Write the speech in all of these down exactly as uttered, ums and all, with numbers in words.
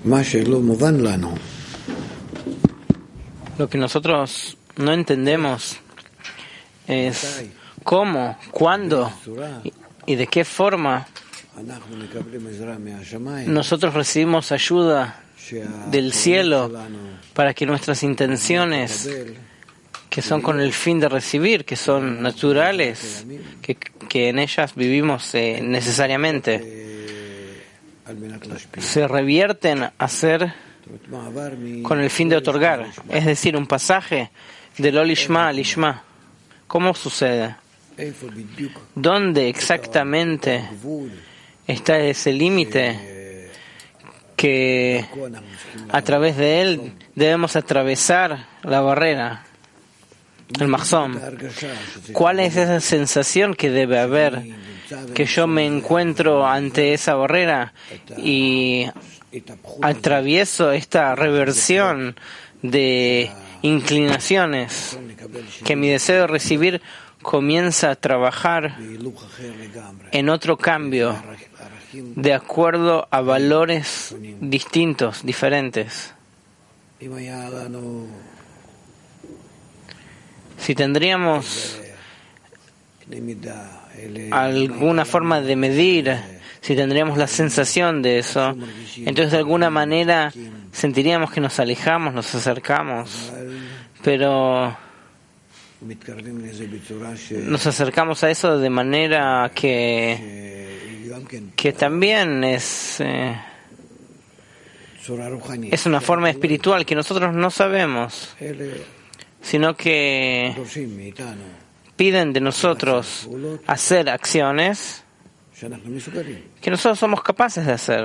Lo que nosotros no entendemos es cómo, cuándo y de qué forma nosotros recibimos ayuda del cielo para que nuestras intenciones, que son con el fin de recibir, que son naturales, que, que en ellas vivimos eh, necesariamente, se revierten a ser con el fin de otorgar. Es decir, un pasaje de lo lishma a lishma. ¿Cómo sucede? ¿Dónde exactamente está ese límite que a través de él debemos atravesar la barrera, el mahzón? ¿Cuál es esa sensación que debe haber, que yo me encuentro ante esa barrera y atravieso esta reversión de inclinaciones, que mi deseo de recibir comienza a trabajar en otro cambio, de acuerdo a valores distintos, diferentes? Si tendríamos alguna forma de medir, si tendríamos la sensación de eso, entonces de alguna manera sentiríamos que nos alejamos, nos acercamos, pero nos acercamos a eso de manera que, que también es, eh, es una forma espiritual que nosotros no sabemos, sino que piden de nosotros hacer acciones que nosotros somos capaces de hacer.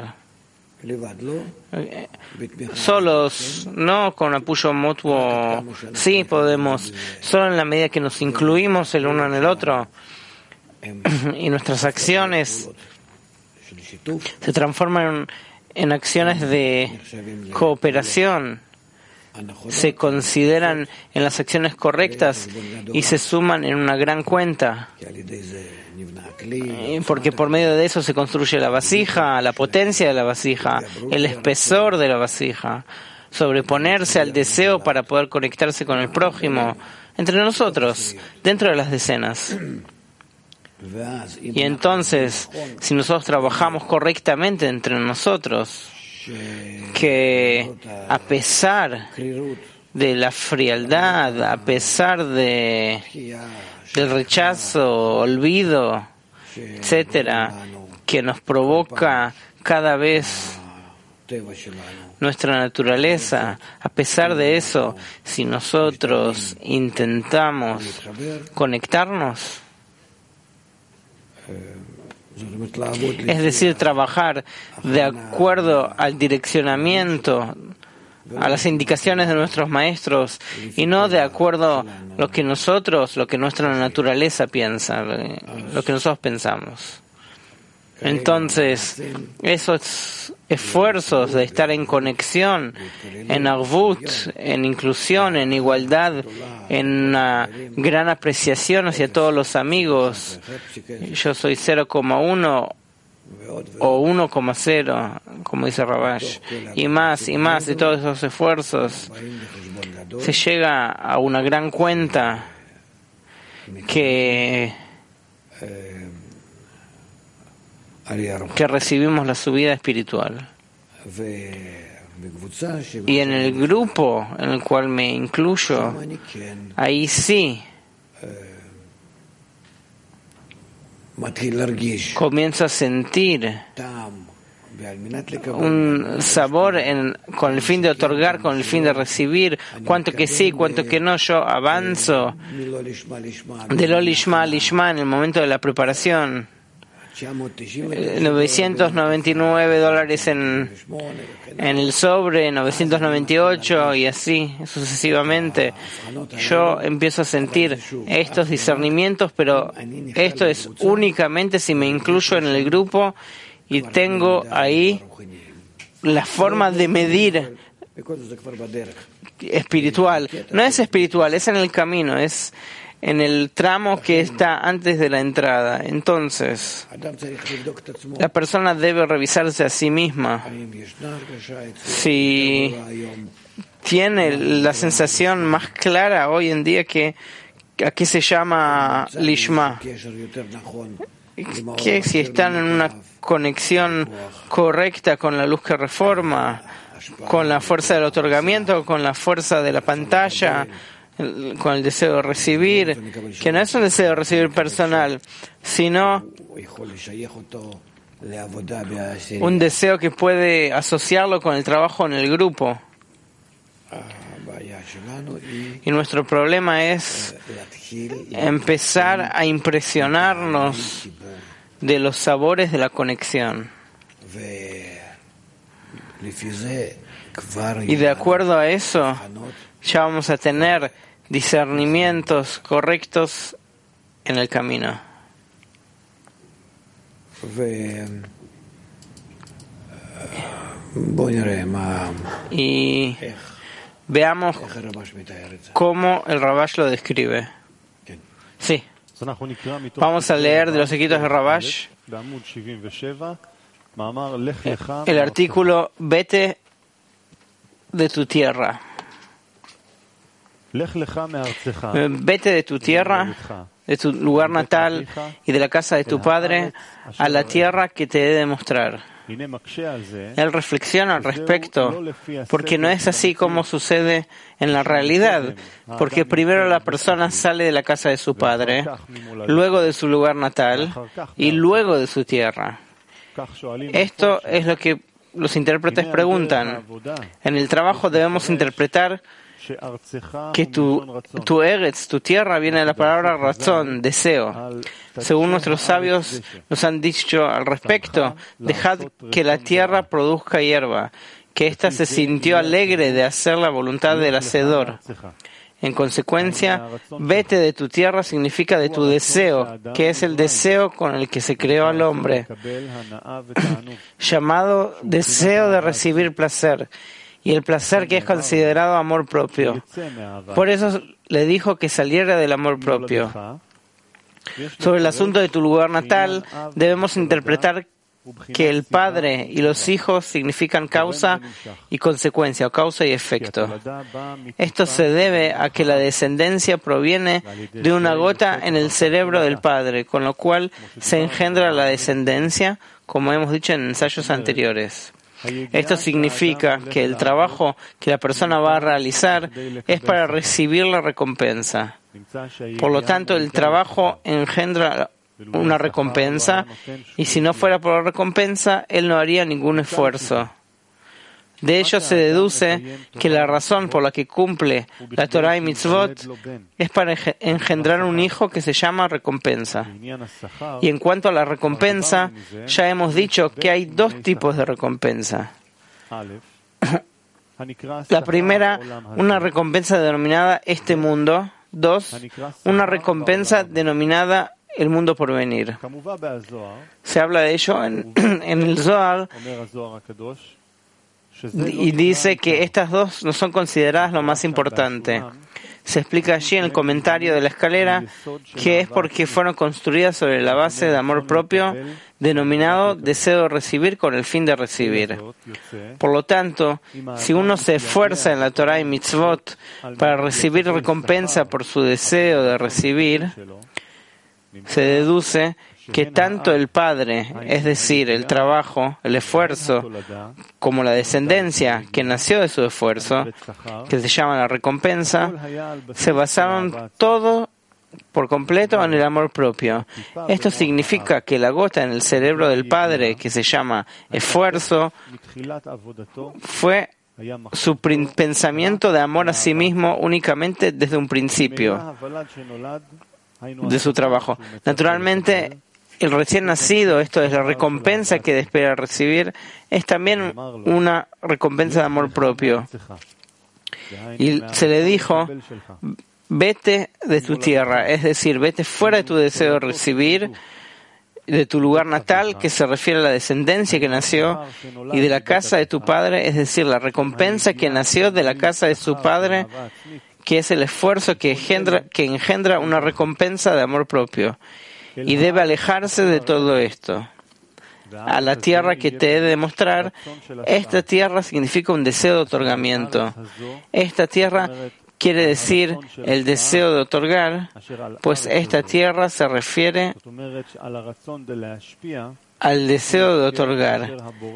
Solos, no con apoyo mutuo, sí podemos, solo en la medida que nos incluimos el uno en el otro y nuestras acciones se transforman en acciones de cooperación, se consideran en las acciones correctas y se suman en una gran cuenta, porque por medio de eso se construye la vasija, la potencia de la vasija, el espesor de la vasija, sobreponerse al deseo para poder conectarse con el prójimo, entre nosotros, dentro de las decenas. Y entonces, si nosotros trabajamos correctamente entre nosotros, que a pesar de la frialdad, a pesar de del rechazo, olvido, etcétera, que nos provoca cada vez nuestra naturaleza, a pesar de eso, si nosotros intentamos conectarnos, es decir, trabajar de acuerdo al direccionamiento, a las indicaciones de nuestros maestros y no de acuerdo a lo que nosotros, lo que nuestra naturaleza piensa, lo que nosotros pensamos. Entonces, esos esfuerzos de estar en conexión, en arvut, en inclusión, en igualdad, en una gran apreciación hacia todos los amigos, yo soy cero coma uno o uno coma cero, como dice Rabash, y más y más de todos esos esfuerzos, se llega a una gran cuenta que que recibimos la subida espiritual. Y en el grupo en el cual me incluyo, ahí sí comienzo a sentir un sabor en, con el fin de otorgar, con el fin de recibir, cuanto que sí, cuanto que no. Yo avanzo de lo lishma a lishma en el momento de la preparación. novecientos noventa y nueve dólares en, en el sobre, novecientos noventa y ocho y así sucesivamente. Yo empiezo a sentir estos discernimientos, pero esto es únicamente si me incluyo en el grupo y tengo ahí la forma de medir espiritual. No es espiritual, es en el camino, es en el tramo que está antes de la entrada. Entonces, la persona debe revisarse a sí misma. Si tiene la sensación más clara hoy en día que aquí se llama Lishma, que si están en una conexión correcta con la luz que reforma, con la fuerza del otorgamiento, con la fuerza de la pantalla, con el deseo de recibir, que no es un deseo de recibir personal, sino un deseo que puede asociarlo con el trabajo en el grupo. Y nuestro problema es empezar a impresionarnos de los sabores de la conexión. Y de acuerdo a eso, ya vamos a tener discernimientos correctos en el camino. Y veamos cómo el Rabash lo describe. Sí. Vamos a leer de los escritos de Rabash el artículo Vete de tu tierra. Vete de tu tierra, de tu lugar natal y de la casa de tu padre a la tierra que te he de mostrar. Él reflexiona al respecto, porque no es así como sucede en la realidad, porque primero la persona sale de la casa de su padre, luego de su lugar natal y luego de su tierra. Esto es lo que los intérpretes preguntan. En el trabajo debemos interpretar que tu, tu eretz, tu tierra, viene de la palabra razón, deseo. Según nuestros sabios nos han dicho al respecto, dejad que la tierra produzca hierba, que ésta se sintió alegre de hacer la voluntad del hacedor. En consecuencia, vete de tu tierra significa de tu deseo, que es el deseo con el que se creó al hombre, llamado deseo de recibir placer, y el placer que es considerado amor propio. Por eso le dijo que saliera del amor propio. Sobre el asunto de tu lugar natal, debemos interpretar que el padre y los hijos significan causa y consecuencia, o causa y efecto. Esto se debe a que la descendencia proviene de una gota en el cerebro del padre, con lo cual se engendra la descendencia, como hemos dicho en ensayos anteriores. Esto significa que el trabajo que la persona va a realizar es para recibir la recompensa. Por lo tanto, el trabajo engendra una recompensa, y si no fuera por la recompensa, él no haría ningún esfuerzo. De ello se deduce que la razón por la que cumple la Torah y Mitzvot es para engendrar un hijo que se llama recompensa. Y en cuanto a la recompensa, ya hemos dicho que hay dos tipos de recompensa. La primera, una recompensa denominada este mundo. Dos, una recompensa denominada el mundo por venir. Se habla de ello en, en el Zohar, y dice que estas dos no son consideradas lo más importante. Se explica allí en el comentario de la escalera que es porque fueron construidas sobre la base de amor propio, denominado deseo de recibir con el fin de recibir. Por lo tanto, si uno se esfuerza en la Torah y Mitzvot para recibir recompensa por su deseo de recibir, se deduce que tanto el padre, es decir, el trabajo, el esfuerzo, como la descendencia que nació de su esfuerzo, que se llama la recompensa, se basaron todo por completo en el amor propio. Esto significa que la gota en el cerebro del padre, que se llama esfuerzo, fue su pensamiento de amor a sí mismo únicamente desde un principio de su trabajo. Naturalmente, el recién nacido, esto es la recompensa que espera recibir, es también una recompensa de amor propio. Y se le dijo, vete de tu tierra, es decir, vete fuera de tu deseo de recibir, de tu lugar natal, que se refiere a la descendencia que nació, y de la casa de tu padre, es decir, la recompensa que nació de la casa de su padre, que es el esfuerzo que engendra, que engendra una recompensa de amor propio, y debe alejarse de todo esto. A la tierra que te he de demostrar, esta tierra significa un deseo de otorgamiento. Esta tierra quiere decir el deseo de otorgar, pues esta tierra se refiere al deseo de otorgar.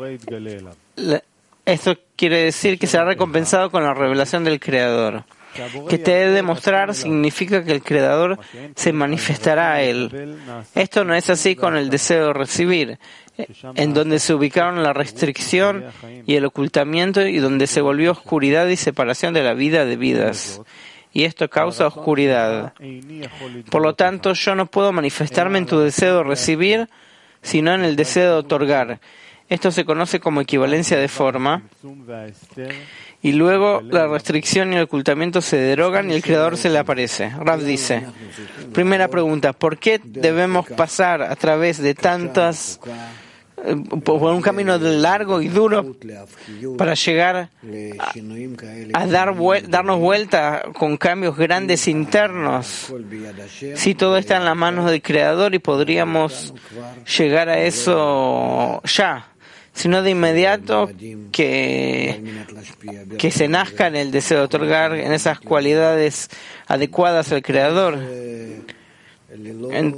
Esto quiere decir que será recompensado con la revelación del Creador. Que te he de demostrar significa que el Creador se manifestará a él. Esto no es así con el deseo de recibir, en donde se ubicaron la restricción y el ocultamiento y donde se volvió oscuridad y separación de la vida de vidas. Y esto causa oscuridad. Por lo tanto, yo no puedo manifestarme en tu deseo de recibir, sino en el deseo de otorgar. Esto se conoce como equivalencia de forma. Y luego la restricción y el ocultamiento se derogan y el Creador se le aparece. Rav dice, primera pregunta, ¿por qué debemos pasar a través de tantas, por un camino largo y duro para llegar a, a dar vuel- darnos vuelta con cambios grandes internos? Si todo está en las manos del Creador y podríamos llegar a eso ya, sino de inmediato que, que se nazca en el deseo de otorgar, en esas cualidades adecuadas al Creador. En,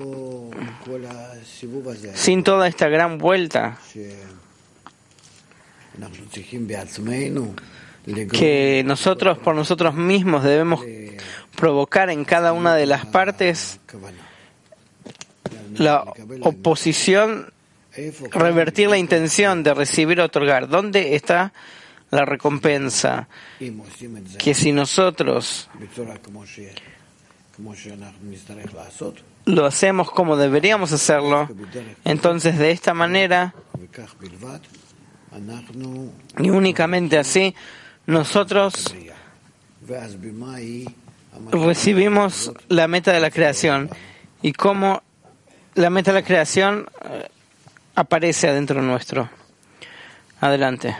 sin toda esta gran vuelta que nosotros por nosotros mismos debemos provocar en cada una de las partes la oposición, revertir la intención de recibir o otorgar. ¿Dónde está la recompensa? Que si nosotros lo hacemos como deberíamos hacerlo, entonces de esta manera y únicamente así nosotros recibimos la meta de la creación. Y cómo la meta de la creación aparece adentro nuestro. Adelante.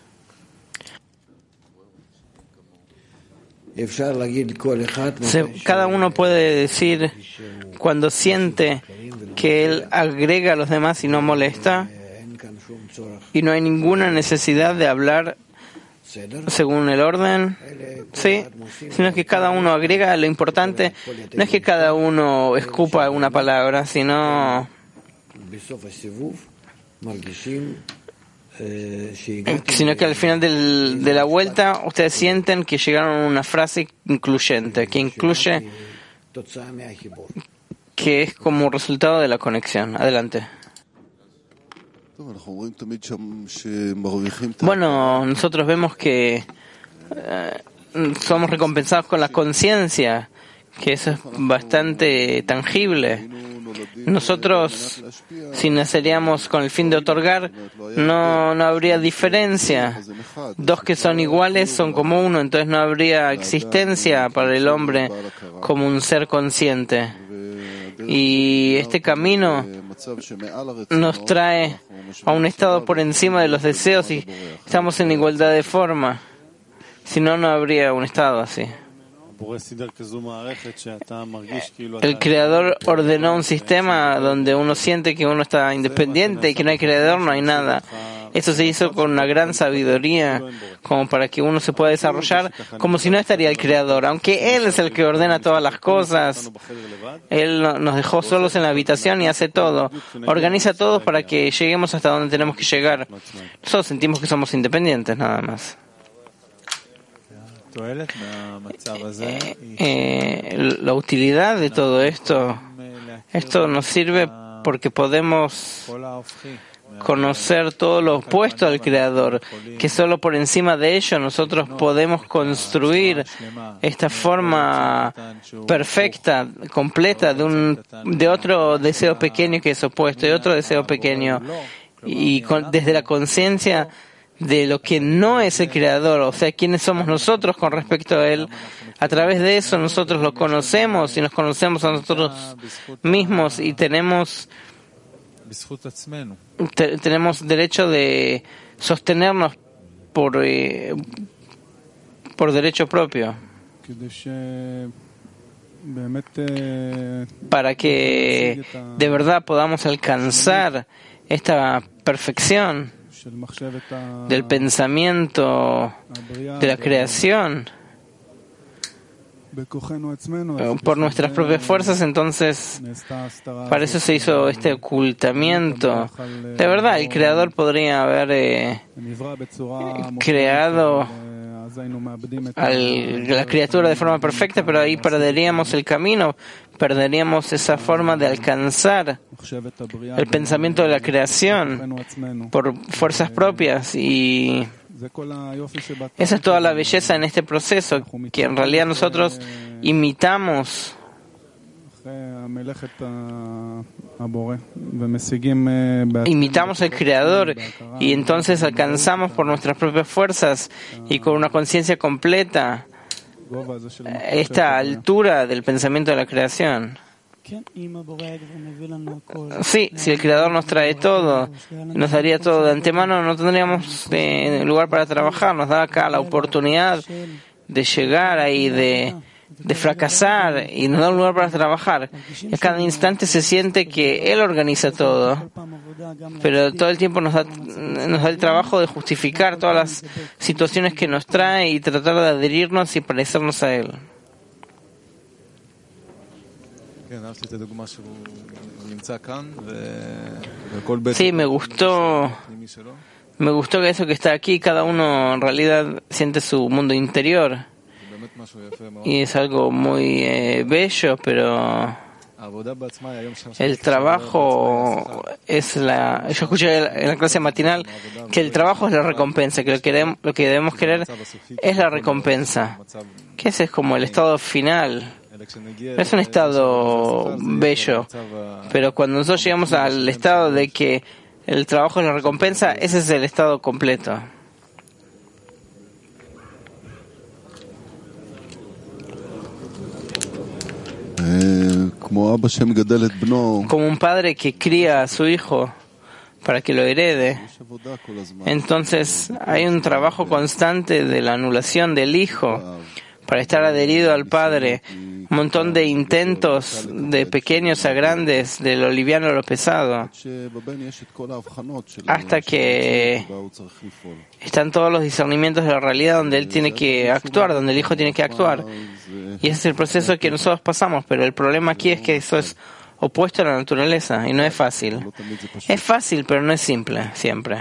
Se, cada uno puede decir cuando siente que él agrega a los demás y no molesta, y no hay ninguna necesidad de hablar según el orden, sí, sino que cada uno agrega. Lo importante no es que cada uno escupa una palabra, sino sino que al final del, de la vuelta ustedes sienten que llegaron a una frase incluyente, que incluye, que es como resultado de la conexión. Adelante. Bueno, nosotros vemos que eh, somos recompensados con la conciencia, que eso es bastante tangible. Nosotros, si naceríamos con el fin de otorgar, no, no habría diferencia. Dos que son iguales son como uno, entonces no habría existencia para el hombre como un ser consciente. Y este camino nos trae a un estado por encima de los deseos y estamos en igualdad de forma. Si no, no habría un estado así. El Creador ordenó un sistema donde uno siente que uno está independiente y que no hay Creador, no hay nada. Esto se hizo con una gran sabiduría, como para que uno se pueda desarrollar como si no estaría el Creador. Aunque Él es el que ordena todas las cosas, Él nos dejó solos en la habitación y hace todo. Organiza todo para que lleguemos hasta donde tenemos que llegar. Nosotros sentimos que somos independientes, nada más. Eh, eh, la utilidad de todo esto, esto nos sirve porque podemos conocer todo lo opuesto al Creador, que solo por encima de ello nosotros podemos construir esta forma perfecta, completa de un de otro deseo pequeño que es opuesto, y otro deseo pequeño, y con, desde la conciencia de lo que no es el Creador, o sea, quiénes somos nosotros con respecto a Él. A través de eso nosotros lo conocemos y nos conocemos a nosotros mismos y tenemos te, tenemos derecho de sostenernos por eh, por derecho propio. para que de verdad podamos alcanzar esta perfección del pensamiento de la creación por nuestras propias fuerzas. Entonces, para eso se hizo este ocultamiento. De verdad, el Creador podría haber eh, creado a la criatura de forma perfecta, pero ahí perderíamos el camino, perderíamos esa forma de alcanzar el pensamiento de la creación por fuerzas propias. Y esa es toda la belleza en este proceso, que en realidad nosotros imitamos imitamos al Creador y entonces alcanzamos por nuestras propias fuerzas y con una conciencia completa esta altura del pensamiento de la creación. Sí, si el Creador nos trae todo, nos daría todo de antemano, no tendríamos eh, lugar para trabajar. Nos da acá la oportunidad de llegar ahí, de, de fracasar, y nos da un lugar para trabajar. Y a cada instante se siente que Él organiza todo, pero todo el tiempo nos da, nos da el trabajo de justificar todas las situaciones que nos trae y tratar de adherirnos y parecernos a Él. Sí, me gustó, me gustó que eso que está aquí, cada uno en realidad siente su mundo interior y es algo muy eh, bello, pero el trabajo es la... Yo escuché en la clase matinal que el trabajo es la recompensa, que lo que debemos, lo que debemos querer es la recompensa, que ese es como el estado final. No es un estado bello, pero cuando nosotros llegamos al estado de que el trabajo es la recompensa, ese es el estado completo. Como un padre que cría a su hijo para que lo herede, entonces hay un trabajo constante de la anulación del hijo para estar adherido al Padre, un montón de intentos de pequeños a grandes, de lo liviano a lo pesado, hasta que están todos los discernimientos de la realidad donde él tiene que actuar, donde el hijo tiene que actuar. Y ese es el proceso que nosotros pasamos, pero el problema aquí es que eso es opuesto a la naturaleza y no es fácil. Es fácil, pero no es simple, siempre.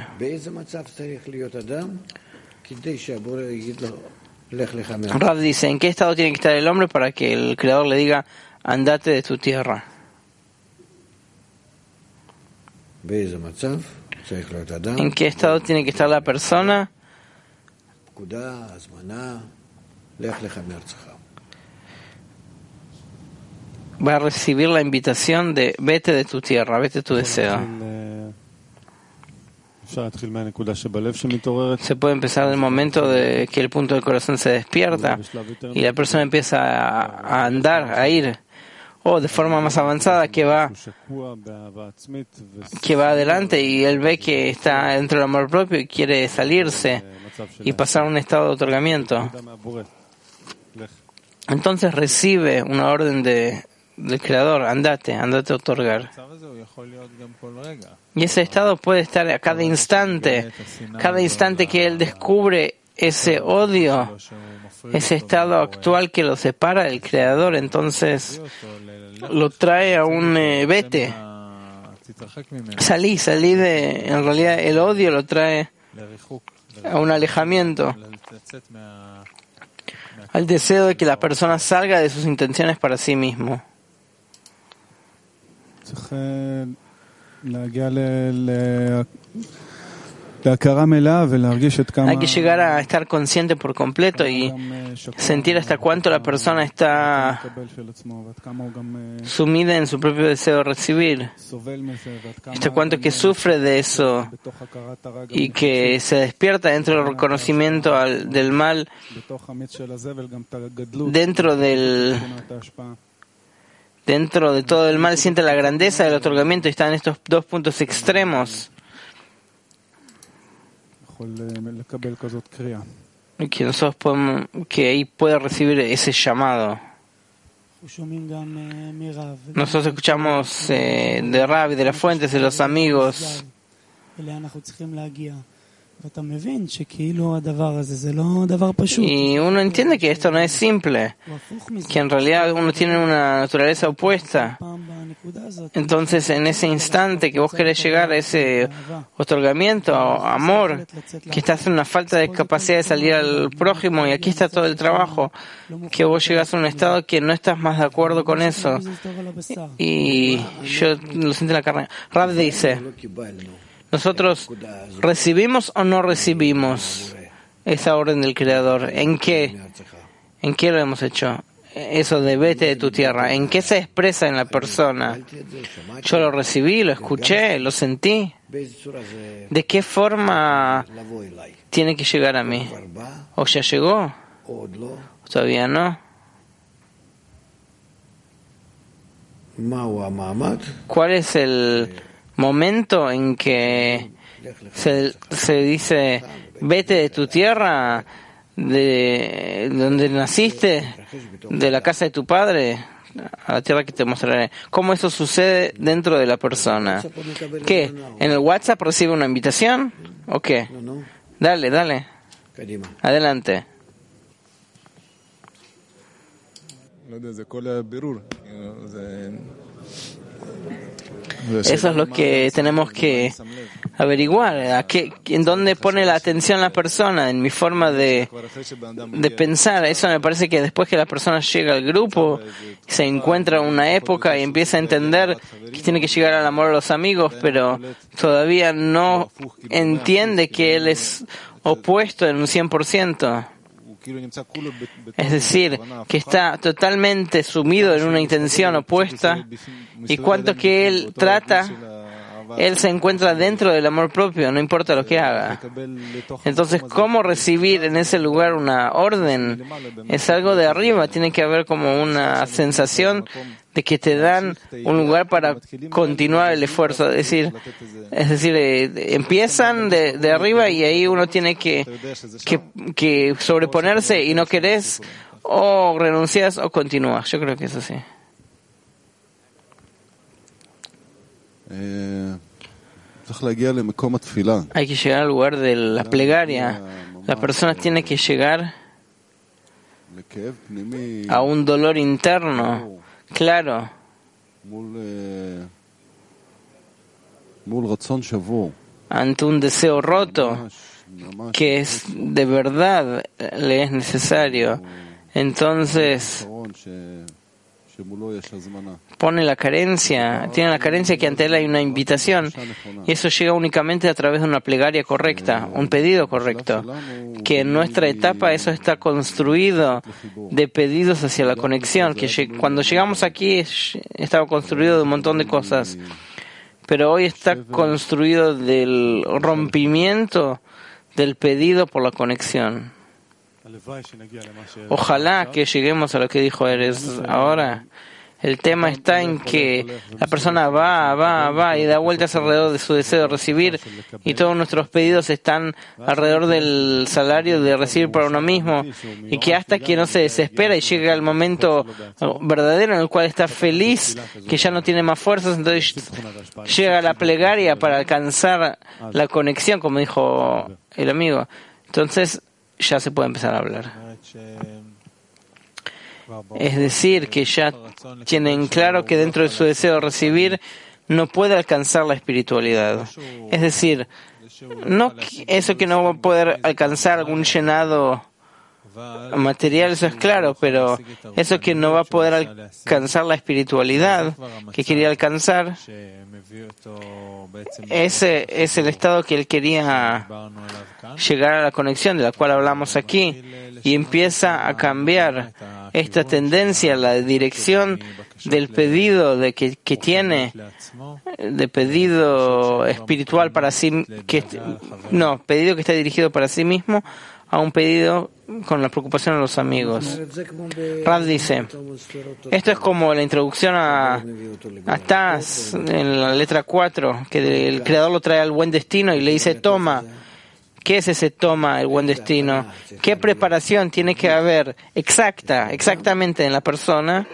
Rav dice, ¿en qué estado tiene que estar el hombre para que el Creador le diga, andate de tu tierra? ¿En qué estado tiene que estar la persona? Va a recibir la invitación de vete de tu tierra, vete de tu deseo. Se puede empezar del momento de que el punto del corazón se despierta y la persona empieza a andar, a ir, o de forma más avanzada que va que va adelante y él ve que está dentro del amor propio y quiere salirse y pasar a un estado de otorgamiento. Entonces recibe una orden de del Creador, andate, andate a otorgar. Y ese estado puede estar a cada instante, cada instante que él descubre ese odio, ese estado actual que lo separa del Creador, entonces lo trae a un eh, vete, salí, salí de, en realidad el odio lo trae a un alejamiento, al deseo de que la persona salga de sus intenciones para sí mismo. Hay que llegar a estar consciente por completo y sentir hasta cuánto la persona está sumida en su propio deseo de recibir, hasta cuánto que sufre de eso y que se despierta dentro del reconocimiento al, del mal, dentro del dentro de todo el mal siente la grandeza del otorgamiento y está en estos dos puntos extremos. que nosotros podemos, que ahí pueda recibir ese llamado. Nosotros escuchamos eh, de Rav, de las fuentes, de los amigos. Y uno entiende que esto no es simple, que en realidad uno tiene una naturaleza opuesta. Entonces, en ese instante que vos querés llegar a ese otorgamiento, amor, que estás en una falta de capacidad de salir al prójimo, y aquí está todo el trabajo, que vos llegas a un estado que no estás más de acuerdo con eso. Y yo lo siento en la carne. Rav dice, ¿nosotros recibimos o no recibimos esa orden del Creador? ¿En qué? ¿En qué lo hemos hecho? Eso de vete de tu tierra. ¿En qué se expresa en la persona? Yo lo recibí, lo escuché, lo sentí. ¿De qué forma tiene que llegar a mí? ¿O ya llegó? ¿Todavía no? ¿Cuál es el momento en que se, se dice vete de tu tierra, de donde naciste, de la casa de tu padre, a la tierra que te mostraré? ¿Cómo eso sucede dentro de la persona? ¿Qué? ¿En el WhatsApp recibe una invitación? ¿O qué? Dale, dale. Adelante. Eso es lo que tenemos que averiguar, a qué, en dónde pone la atención la persona, en mi forma de, de pensar. Eso me parece que después que la persona llega al grupo, se encuentra una época y empieza a entender que tiene que llegar al amor a los amigos, pero todavía no entiende que él es opuesto en un cien por ciento. Es decir, que está totalmente sumido en una intención opuesta, y cuanto que él trata, él se encuentra dentro del amor propio, no importa lo que haga. Entonces, ¿cómo recibir en ese lugar una orden? Es algo de arriba, tiene que haber como una sensación de que te dan un lugar para continuar el esfuerzo. Es decir, es decir eh, empiezan de, de arriba y ahí uno tiene que, que, que sobreponerse, y no querés, o renuncias o continúas. Yo creo que es así. Hay que llegar al lugar de la plegaria. La persona tiene que llegar a un dolor interno, claro, ante un deseo roto que es de verdad le es necesario. Entonces pone la carencia, tiene la carencia que ante él hay una invitación, y eso llega únicamente a través de una plegaria correcta, un pedido correcto, que en nuestra etapa eso está construido de pedidos hacia la conexión, que cuando llegamos aquí estaba construido de un montón de cosas, pero hoy está construido del rompimiento del pedido por la conexión. Ojalá que lleguemos a lo que dijo Eres ahora. El tema está en que la persona va, va, va y da vueltas alrededor de su deseo de recibir, y todos nuestros pedidos están alrededor del salario de recibir para uno mismo, y que hasta que no se desespera y llega el momento verdadero en el cual está feliz, que ya no tiene más fuerzas, entonces llega la plegaria para alcanzar la conexión, como dijo el amigo. Entonces ya se puede empezar a hablar. Es decir, que ya tienen claro que dentro de su deseo de recibir no puede alcanzar la espiritualidad. Es decir, no eso que no va a poder alcanzar algún llenado material, eso es claro, pero eso que no va a poder alcanzar la espiritualidad que quería alcanzar, ese es el estado que él quería llegar a la conexión de la cual hablamos aquí, y empieza a cambiar esta tendencia, la dirección del pedido de que, que tiene, de pedido espiritual para sí, que no, pedido que está dirigido para sí mismo, a un pedido con la preocupación de los amigos. Rav dice, esto es como la introducción a, a Taz, en la letra cuatro, que el Creador lo trae al buen destino y le dice, toma, ¿Qué es ese toma, el buen destino? ¿Qué preparación tiene que haber exacta, exactamente en la persona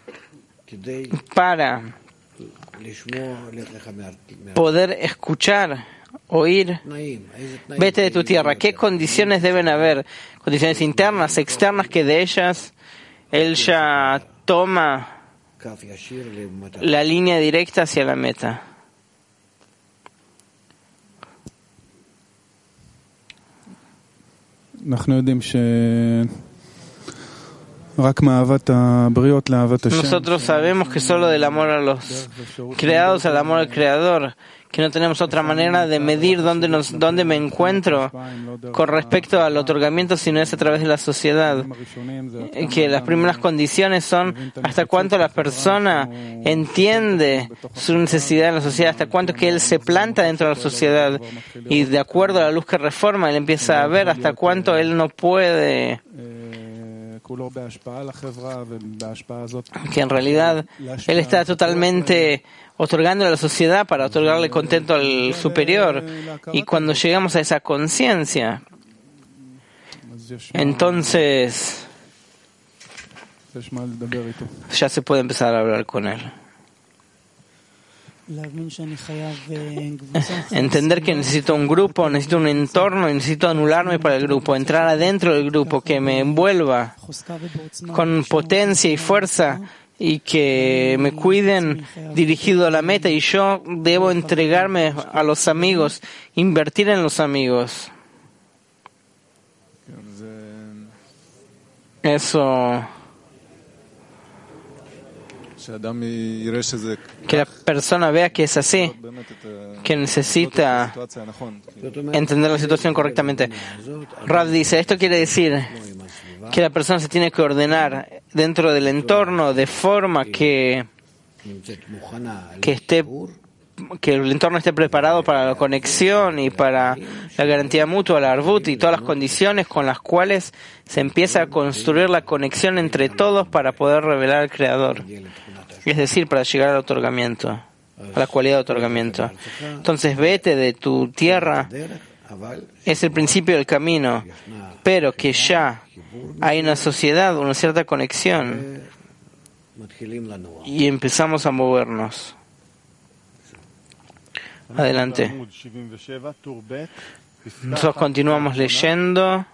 para poder escuchar, oír? Vete de tu tierra. ¿Qué condiciones deben haber? Condiciones internas, externas, que de ellas él ya toma la línea directa hacia la meta. Nosotros sabemos que solo del amor a los creados al amor al Creador, que no tenemos otra manera de medir dónde, nos, dónde me encuentro con respecto al otorgamiento, sino es a través de la sociedad. Que las primeras condiciones son hasta cuánto la persona entiende su necesidad en la sociedad, hasta cuánto que él se planta dentro de la sociedad, y de acuerdo a la luz que reforma, él empieza a ver hasta cuánto él no puede, que en realidad él está totalmente otorgando a la sociedad para otorgarle contento al superior. Y cuando llegamos a esa conciencia, entonces ya se puede empezar a hablar con él. Entender que necesito un grupo, necesito un entorno, y necesito anularme para el grupo, entrar adentro del grupo, que me envuelva con potencia y fuerza, y que me cuiden dirigido a la meta, y yo debo entregarme a los amigos, invertir en los amigos. Eso, que la persona vea que es así, que necesita entender la situación correctamente. Rav dice, esto quiere decir que la persona se tiene que ordenar dentro del entorno de forma que, que esté que el entorno esté preparado para la conexión y para la garantía mutua, la arbut y todas las condiciones con las cuales se empieza a construir la conexión entre todos para poder revelar al Creador. Es decir, para llegar al otorgamiento, a la cualidad de otorgamiento. Entonces, vete de tu tierra es el principio del camino, pero que ya hay una sociedad, una cierta conexión, y empezamos a movernos. Adelante. Nosotros continuamos leyendo.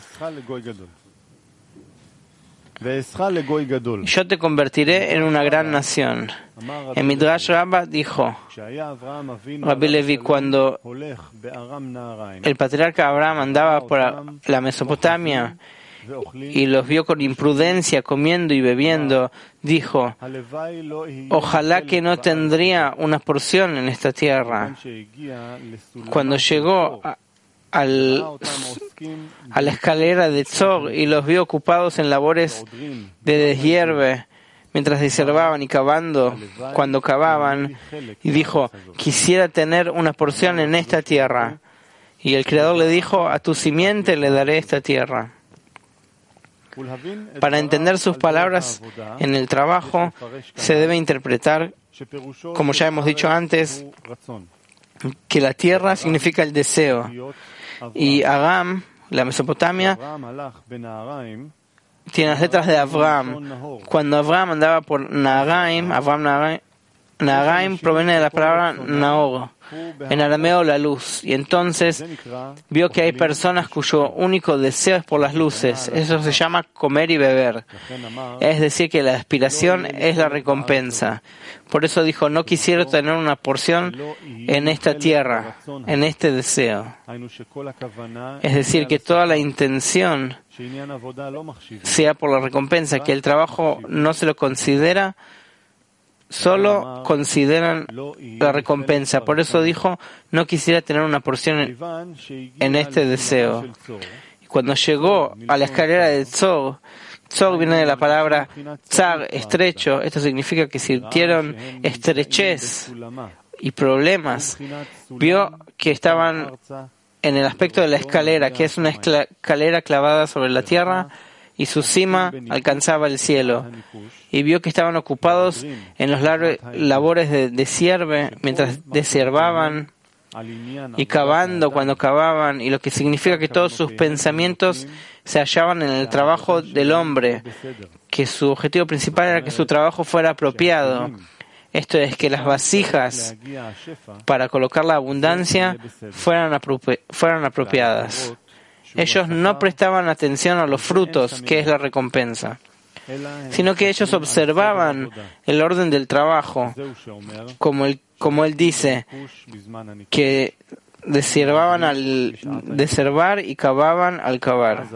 Yo te convertiré en una gran nación. En Midrash Rabbah dijo Rabbi Levi, cuando el patriarca Abraham andaba por la Mesopotamia y los vio con imprudencia comiendo y bebiendo, dijo, ojalá que no tendría una porción en esta tierra. Cuando llegó a Al, a la escalera de Tzor y los vio ocupados en labores de deshierve mientras deservaban y cavando cuando cavaban, y dijo, quisiera tener una porción en esta tierra. Y el Creador le dijo, a tu simiente le daré esta tierra. Para entender sus palabras en el trabajo se debe interpretar, como ya hemos dicho antes, que la tierra significa el deseo. Y Agam, la Mesopotamia, tiene las letras de Avraham. Cuando Avraham andaba por Naharaim, Avraham Naharaim, Naharaim proviene de la palabra Naor, en arameo la luz. Y entonces vio que hay personas cuyo único deseo es por las luces. Eso se llama comer y beber. Es decir, que la aspiración es la recompensa. Por eso dijo, no quisiera tener una porción en esta tierra, en este deseo. Es decir, que toda la intención sea por la recompensa, que el trabajo no se lo considera, solo consideran la recompensa. Por eso dijo, no quisiera tener una porción en este deseo. Y cuando llegó a la escalera de Tzor, Tzor viene de la palabra tzar, estrecho. Esto significa que sintieron estrechez y problemas. Vio que estaban en el aspecto de la escalera, que es una escalera clavada sobre la tierra, y su cima alcanzaba el cielo. Y vio que estaban ocupados en los labores de desierve, mientras desherbaban y cavando cuando cavaban, y lo que significa que todos sus pensamientos se hallaban en el trabajo del hombre, que su objetivo principal era que su trabajo fuera apropiado. Esto es, que las vasijas para colocar la abundancia fueran, apropi- fueran apropiadas. Ellos no prestaban atención a los frutos, que es la recompensa, sino que ellos observaban el orden del trabajo, como él, como él dice, que deservaban al deservar y cavaban al cavar.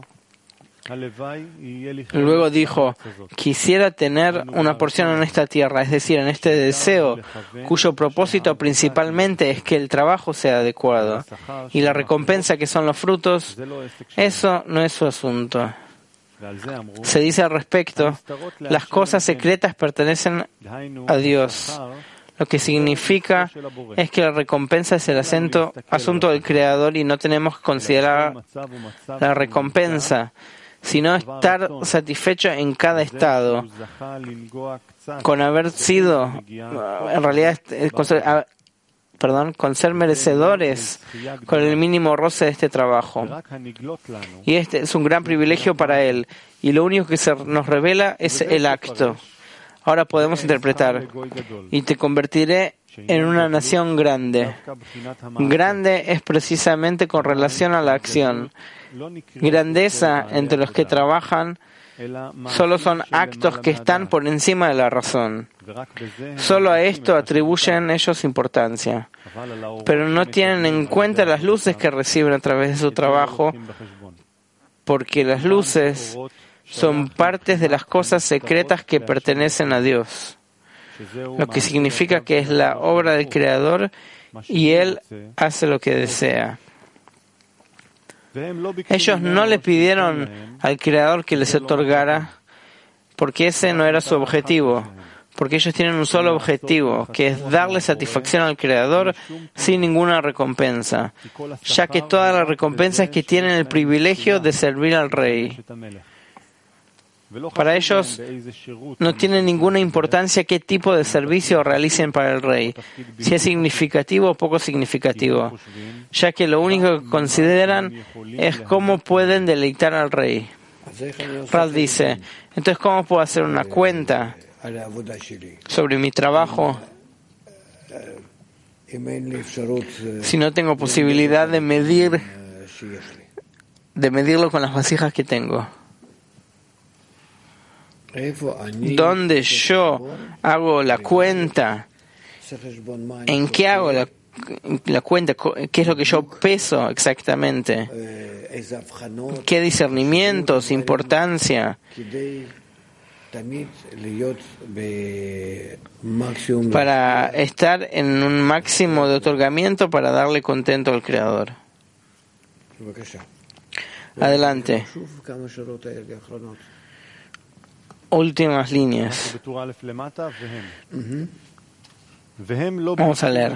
Luego dijo, quisiera tener una porción en esta tierra, es decir, en este deseo, cuyo propósito principalmente es que el trabajo sea adecuado, y la recompensa que son los frutos, eso no es su asunto. Se dice al respecto, las cosas secretas pertenecen a Dios. Lo que significa es que la recompensa es el acento, asunto del Creador, y no tenemos que considerar la recompensa, sino estar satisfecho en cada estado, con haber sido, en realidad, con ser, perdón, con ser merecedores con el mínimo roce de este trabajo. Y este es un gran privilegio para él, y lo único que se nos revela es el acto. Ahora podemos interpretar, y te convertiré en una nación grande. Grande es precisamente con relación a la acción. Grandeza entre los que trabajan solo son actos que están por encima de la razón. Solo a esto atribuyen ellos importancia, pero no tienen en cuenta las luces que reciben a través de su trabajo, porque las luces son partes de las cosas secretas que pertenecen a Dios, lo que significa que es la obra del Creador y Él hace lo que desea. Ellos no le pidieron al Creador que les otorgara, porque ese no era su objetivo, porque ellos tienen un solo objetivo, que es darle satisfacción al Creador sin ninguna recompensa, ya que toda la recompensa es que tienen el privilegio de servir al Rey. Para ellos no tiene ninguna importancia qué tipo de servicio realicen para el Rey, si es significativo o poco significativo, ya que lo único que consideran es cómo pueden deleitar al Rey. Rav dice, entonces, ¿cómo puedo hacer una cuenta sobre mi trabajo si no tengo posibilidad de medir, de medirlo con las vasijas que tengo? ¿Dónde yo hago la cuenta? ¿En qué hago la, la cuenta? ¿Qué es lo que yo peso exactamente? ¿Qué discernimientos, importancia? Para estar en un máximo de otorgamiento para darle contento al Creador. Adelante. Últimas líneas. Vamos a leer.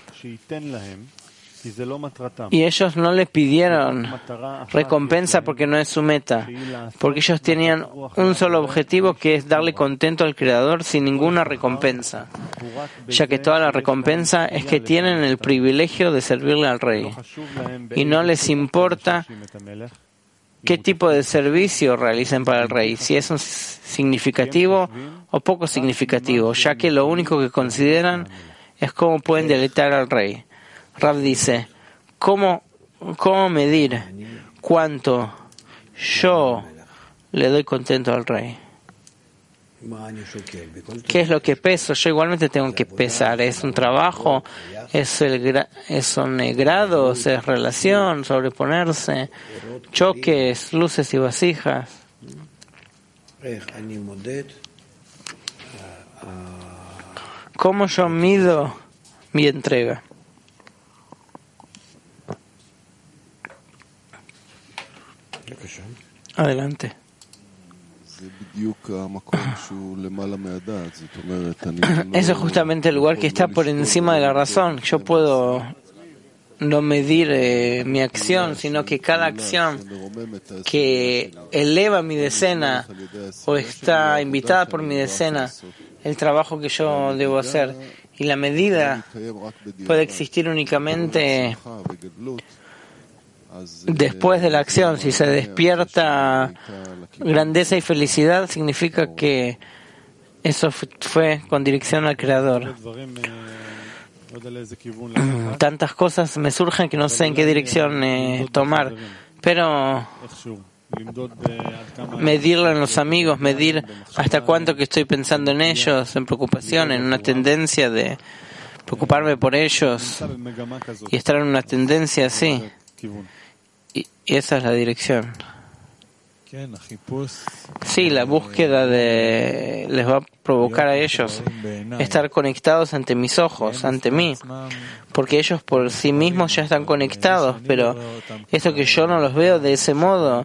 Y ellos no le pidieron recompensa porque no es su meta, porque ellos tenían un solo objetivo, que es darle contento al Creador sin ninguna recompensa, ya que toda la recompensa es que tienen el privilegio de servirle al Rey, y no les importa qué tipo de servicio realicen para el Rey, si es un significativo o poco significativo, ya que lo único que consideran es cómo pueden deleitar al Rey. Rav dice, ¿cómo, cómo medir cuánto yo le doy contento al Rey? ¿Qué es lo que peso? Yo igualmente tengo que pesar. ¿Es un trabajo? ¿Es el gra- ¿Son grados? ¿Es relación? ¿Sobreponerse? ¿Choques? ¿Luces y vasijas? ¿Cómo yo mido mi entrega? Adelante. Eso es justamente el lugar que está por encima de la razón. Yo puedo no medir eh, mi acción, sino que cada acción que eleva mi decena o está invitada por mi decena, el trabajo que yo debo hacer, Y la medida puede existir únicamente después de la acción. Si se despierta grandeza y felicidad, significa que eso fue con dirección al Creador. Tantas cosas me surgen que no sé en qué dirección eh, tomar, pero medirlo en los amigos, medir hasta cuánto que estoy pensando en ellos, en preocupación, en una tendencia de preocuparme por ellos y estar en una tendencia así. Y, y esa es la dirección. Sí, la búsqueda de les va a provocar a ellos estar conectados ante mis ojos, ante mí, porque ellos por sí mismos ya están conectados, pero eso que yo no los veo de ese modo,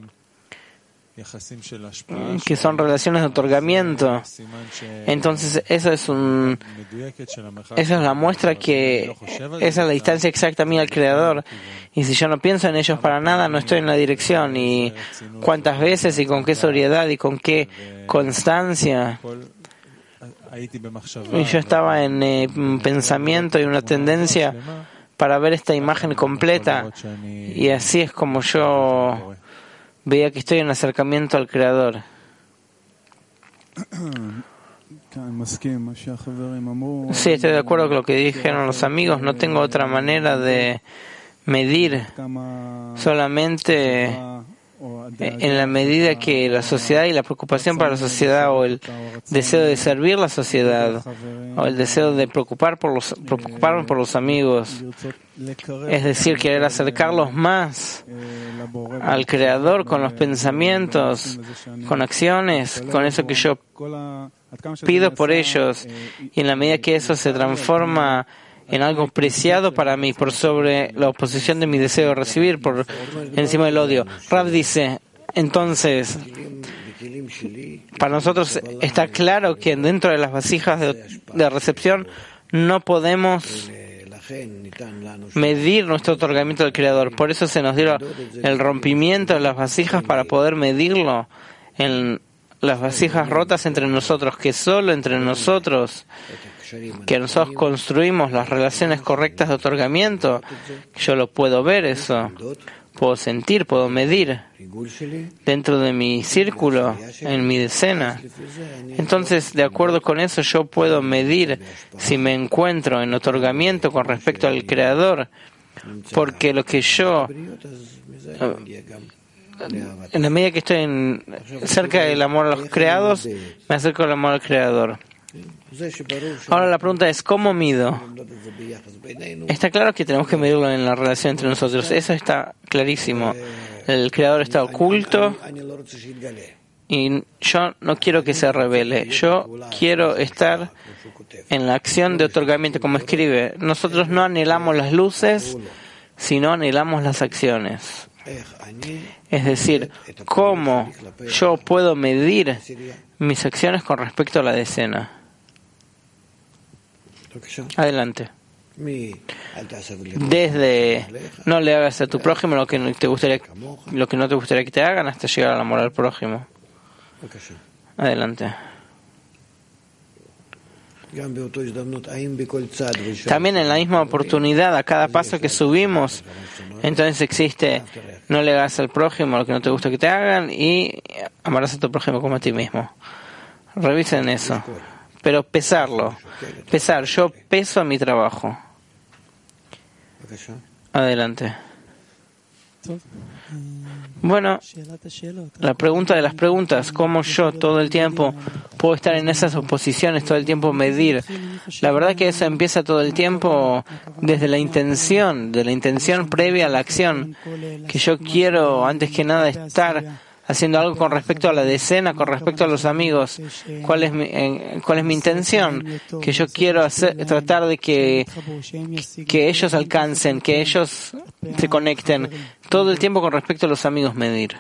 que son relaciones de otorgamiento, entonces eso es un eso es la muestra que esa es la distancia exacta a mí al Creador, y si yo no pienso en ellos para nada, no estoy en la dirección. Y cuántas veces y con qué sobriedad y con qué constancia y yo estaba en eh, un pensamiento y una tendencia para ver esta imagen completa, y así es como yo veía que estoy en acercamiento al Creador. Sí, estoy de acuerdo con lo que dijeron los amigos. No tengo otra manera de medir, solamente en la medida que la sociedad y la preocupación para la sociedad, o el deseo de servir la sociedad, o el deseo de preocupar por los, preocuparme por los amigos, es decir, querer acercarlos más al Creador con los pensamientos, con acciones, con eso que yo pido por ellos, y en la medida que eso se transforma en algo preciado para mí, por sobre la oposición de mi deseo de recibir, por encima del odio. Rav dice, entonces, para nosotros está claro que dentro de las vasijas de, de recepción no podemos medir nuestro otorgamiento del Creador. Por eso se nos dio el rompimiento de las vasijas para poder medirlo en las vasijas rotas entre nosotros, que solo entre nosotros, que nosotros construimos las relaciones correctas de otorgamiento, yo lo puedo ver eso, puedo sentir, puedo medir dentro de mi círculo, en mi decena. Entonces, de acuerdo con eso, yo puedo medir si me encuentro en otorgamiento con respecto al Creador, porque lo que yo, en la medida que estoy en, cerca del amor a los creados, me acerco al amor al Creador. Ahora la pregunta es, ¿cómo mido? Está claro que tenemos que medirlo en la relación entre nosotros. Eso está clarísimo. El Creador está oculto y yo no quiero que se revele. Yo quiero estar en la acción de otorgamiento, como escribe. Nosotros no anhelamos las luces, sino anhelamos las acciones. Es decir, ¿cómo yo puedo medir mis acciones con respecto a la decena? Adelante. Desde no le hagas a tu prójimo lo que no te gustaría, lo que no te gustaría que te hagan, hasta llegar al amor al prójimo. Adelante. También en la misma oportunidad, a cada paso que subimos, entonces existe no le hagas al prójimo lo que no te gusta que te hagan y amarás a tu prójimo como a ti mismo. Revisen eso. Pero pesarlo. Pesar. Yo peso a mi trabajo. Adelante. Bueno, la pregunta de las preguntas, ¿cómo yo todo el tiempo puedo estar en esas oposiciones, todo el tiempo medir? La verdad que eso empieza todo el tiempo desde la intención, de la intención previa a la acción, que yo quiero antes que nada estar haciendo algo con respecto a la decena, con respecto a los amigos. ¿Cuál es mi, eh, cuál es mi intención? Que yo quiero hacer, tratar de que, que ellos alcancen, que ellos se conecten. Todo el tiempo con respecto a los amigos medir.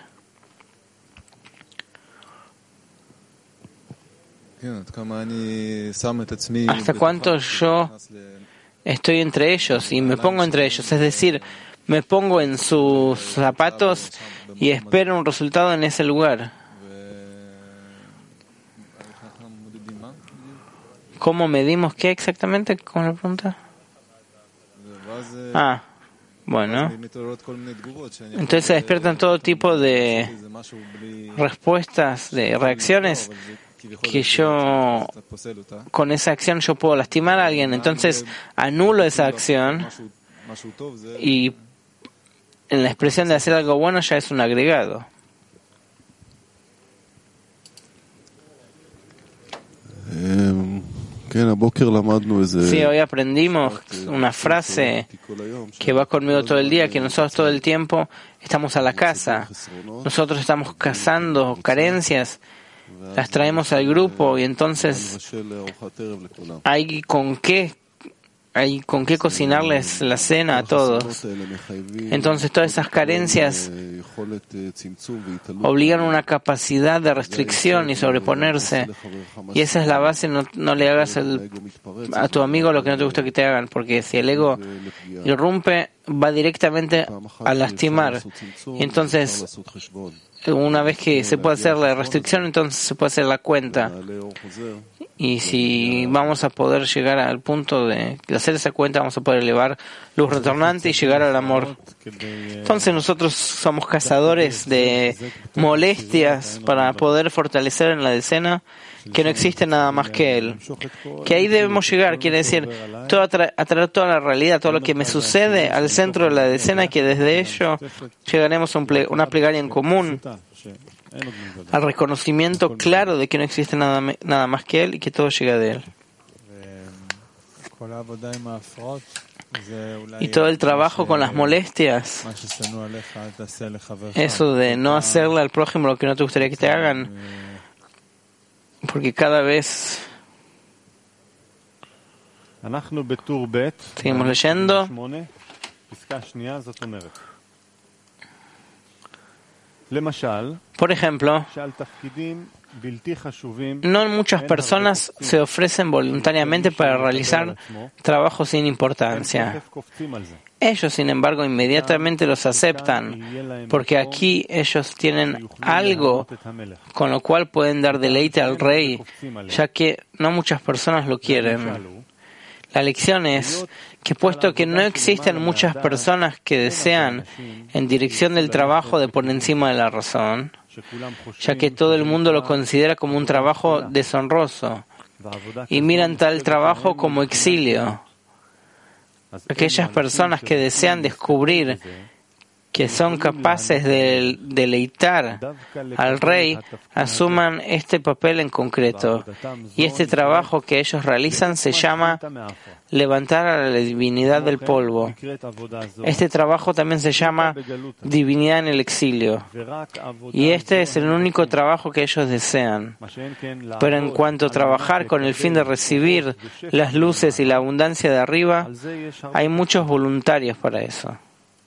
¿Hasta cuánto yo estoy entre ellos y me pongo entre ellos? Es decir, me pongo en sus zapatos y espero un resultado en ese lugar. ¿Cómo medimos qué exactamente? ¿Cómo la pregunta? Ah, bueno. Entonces se despiertan todo tipo de respuestas, de reacciones, que yo, con esa acción yo puedo lastimar a alguien. Entonces anulo esa acción y en la expresión de hacer algo bueno ya es un agregado. Sí, hoy aprendimos una frase que va conmigo todo el día, que nosotros todo el tiempo estamos a la caza. Nosotros estamos cazando carencias, las traemos al grupo y entonces hay con qué hay con qué cocinarles la cena a todos. Entonces todas esas carencias obligan una capacidad de restricción y sobreponerse. Y esa es la base. No, no le hagas el, a tu amigo lo que no te gusta que te hagan, porque si el ego irrumpe, va directamente a lastimar. Y entonces, una vez que se puede hacer la restricción, entonces se puede hacer la cuenta. Y si vamos a poder llegar al punto de hacer esa cuenta, vamos a poder elevar luz retornante y llegar al amor. Entonces nosotros somos cazadores de molestias para poder fortalecer en la decena que no existe nada más que Él. Que ahí debemos llegar, quiere decir, todo atra- atraer toda la realidad, todo lo que me sucede al centro de la decena, y que desde ello llegaremos a un ple- una plegaria en común, al reconocimiento claro de que no existe nada, nada más que Él y que todo llega de Él. Y todo el trabajo con las molestias, eso de no hacerle al prójimo lo que no te gustaría que te hagan, porque cada vez seguimos leyendo. Por ejemplo, no muchas personas se ofrecen voluntariamente para realizar trabajos sin importancia. Ellos, sin embargo, inmediatamente los aceptan, porque aquí ellos tienen algo con lo cual pueden dar deleite al rey, ya que no muchas personas lo quieren. La lección es que, puesto que no existen muchas personas que desean en dirección del trabajo de por encima de la razón, ya que todo el mundo lo considera como un trabajo deshonroso y miran tal trabajo como exilio, aquellas personas que desean descubrir que son capaces de deleitar al rey, asuman este papel en concreto. Y este trabajo que ellos realizan se llama levantar a la divinidad del polvo. Este trabajo también se llama divinidad en el exilio. Y este es el único trabajo que ellos desean. Pero en cuanto a trabajar con el fin de recibir las luces y la abundancia de arriba, hay muchos voluntarios para eso.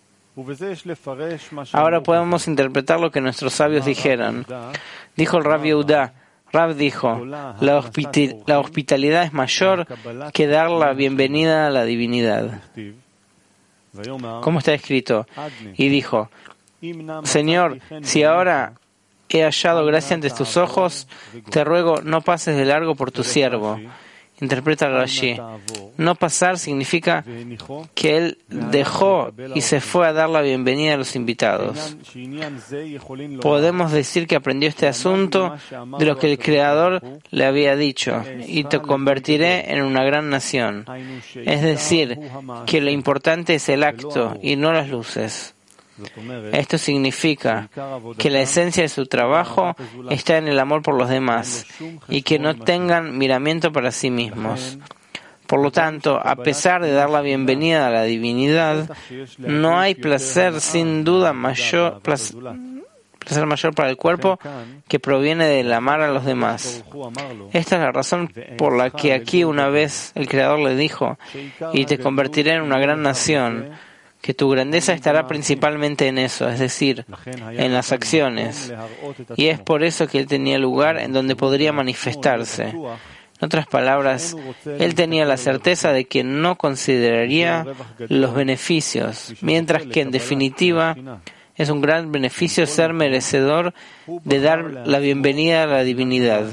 Ahora podemos interpretar lo que nuestros sabios dijeron. Dijo el Rav Yehuda, Rav dijo, la, hospiti- la hospitalidad es mayor que dar la bienvenida a la divinidad. ¿Cómo está escrito? Y dijo, Señor, si ahora he hallado gracia ante tus ojos, te ruego no pases de largo por tu siervo. Interpreta Rashi. No pasar significa que él dejó y se fue a dar la bienvenida a los invitados. Podemos decir que aprendió este asunto de lo que el Creador le había dicho, y te convertiré en una gran nación. Es decir, que lo importante es el acto y no las luces. Esto significa que la esencia de su trabajo está en el amor por los demás y que no tengan miramiento para sí mismos. Por lo tanto, a pesar de dar la bienvenida a la divinidad, no hay placer sin duda mayor, placer, placer mayor para el cuerpo que proviene del amar a los demás. Esta es la razón por la que aquí una vez el Creador le dijo, y te convertiré en una gran nación, que tu grandeza estará principalmente en eso, es decir, en las acciones. Y es por eso que él tenía lugar en donde podría manifestarse. En otras palabras, él tenía la certeza de que no consideraría los beneficios, mientras que en definitiva es un gran beneficio ser merecedor de dar la bienvenida a la divinidad.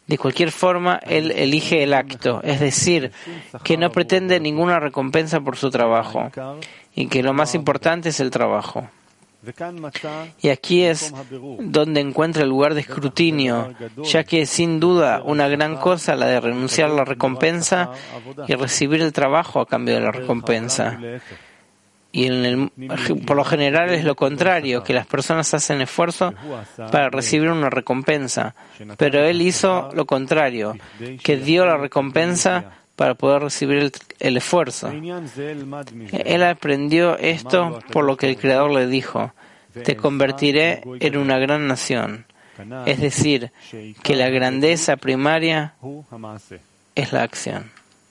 De cualquier forma, él elige el acto, es decir, que no pretende ninguna recompensa por su trabajo y que lo más importante es el trabajo. Y aquí es donde encuentra el lugar de escrutinio, ya que es sin duda una gran cosa la de renunciar a la recompensa y recibir el trabajo a cambio de la recompensa. Y en el, por lo general es lo contrario, que las personas hacen esfuerzo para recibir una recompensa, pero él hizo lo contrario, que dio la recompensa para poder recibir el, el esfuerzo. Él aprendió esto por lo que el Creador le dijo: te convertiré en una gran nación. Es decir, que la grandeza primaria es la acción.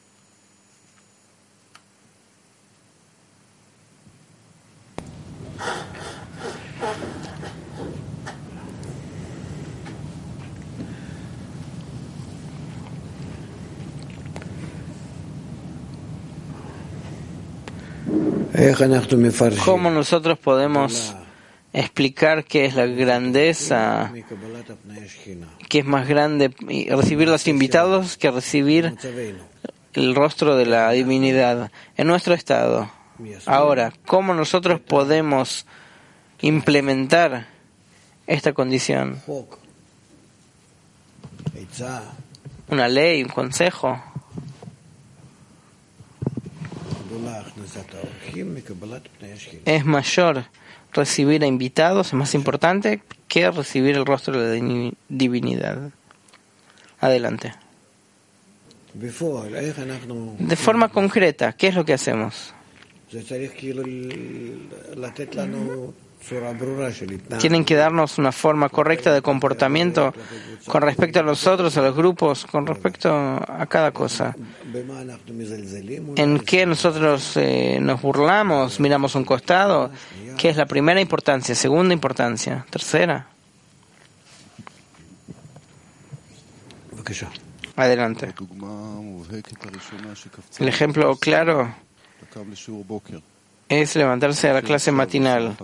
¿Cómo nosotros podemos explicar qué es la grandeza, que es más grande recibir los invitados que recibir el rostro de la divinidad en nuestro estado? Ahora, ¿cómo nosotros podemos implementar esta condición? ¿Una ley, un consejo? Es mayor recibir a invitados, es más importante que recibir el rostro de la divinidad. Adelante. De forma concreta, ¿qué es lo que hacemos? Tienen que darnos una forma correcta de comportamiento con respecto a los otros, a los grupos, con respecto a cada cosa. ¿En qué nosotros eh, nos burlamos? ¿Miramos a un costado? ¿Qué es la primera importancia? ¿Segunda importancia? ¿Tercera? Adelante. El ejemplo claro es levantarse a la clase matinal.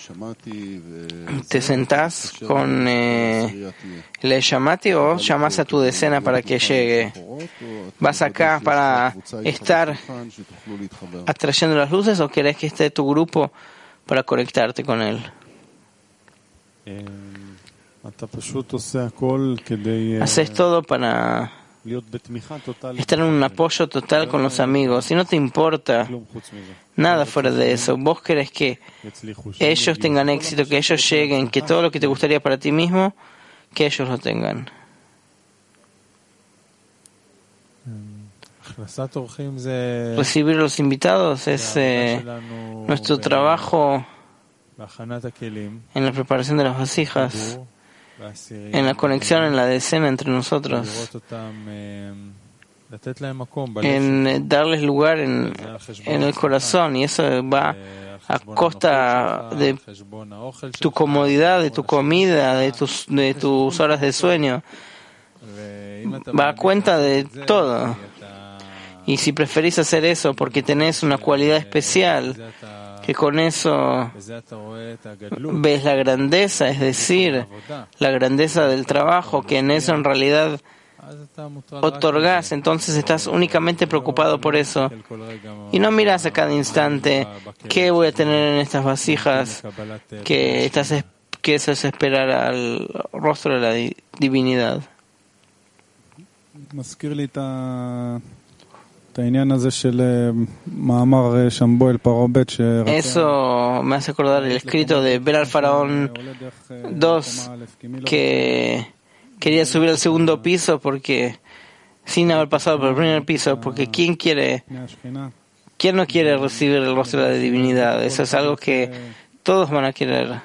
Te sentás con eh, el Shamati o llamas a tu decena para que llegue. ¿Vas acá para estar atrayendo las luces o querés que esté tu grupo para conectarte con él? Haces todo para estar en un apoyo total con los amigos y no te importa nada fuera de eso. Vos querés que ellos tengan éxito, que ellos lleguen, que todo lo que te gustaría para ti mismo, que ellos lo tengan. Recibir a los invitados es eh, nuestro trabajo en la preparación de las vasijas, en la conexión, en la decena entre nosotros, en darles lugar en, en el corazón, y eso va a costa de tu comodidad, de tu comida, de tus, de tus horas de sueño, va a cuenta de todo. Y si preferís hacer eso porque tenés una cualidad especial, que con eso ves la grandeza, es decir, la grandeza del trabajo, que en eso en realidad otorgás, entonces estás únicamente preocupado por eso. Y no miras a cada instante qué voy a tener en estas vasijas, que, estás, que eso es esperar al rostro de la divinidad. Eso me hace acordar el escrito de Bel al Faraón dos, que quería subir al segundo piso porque sin haber pasado por el primer piso, porque ¿quién quiere, quién no quiere recibir el rostro de la divinidad? Eso es algo que todos van a querer.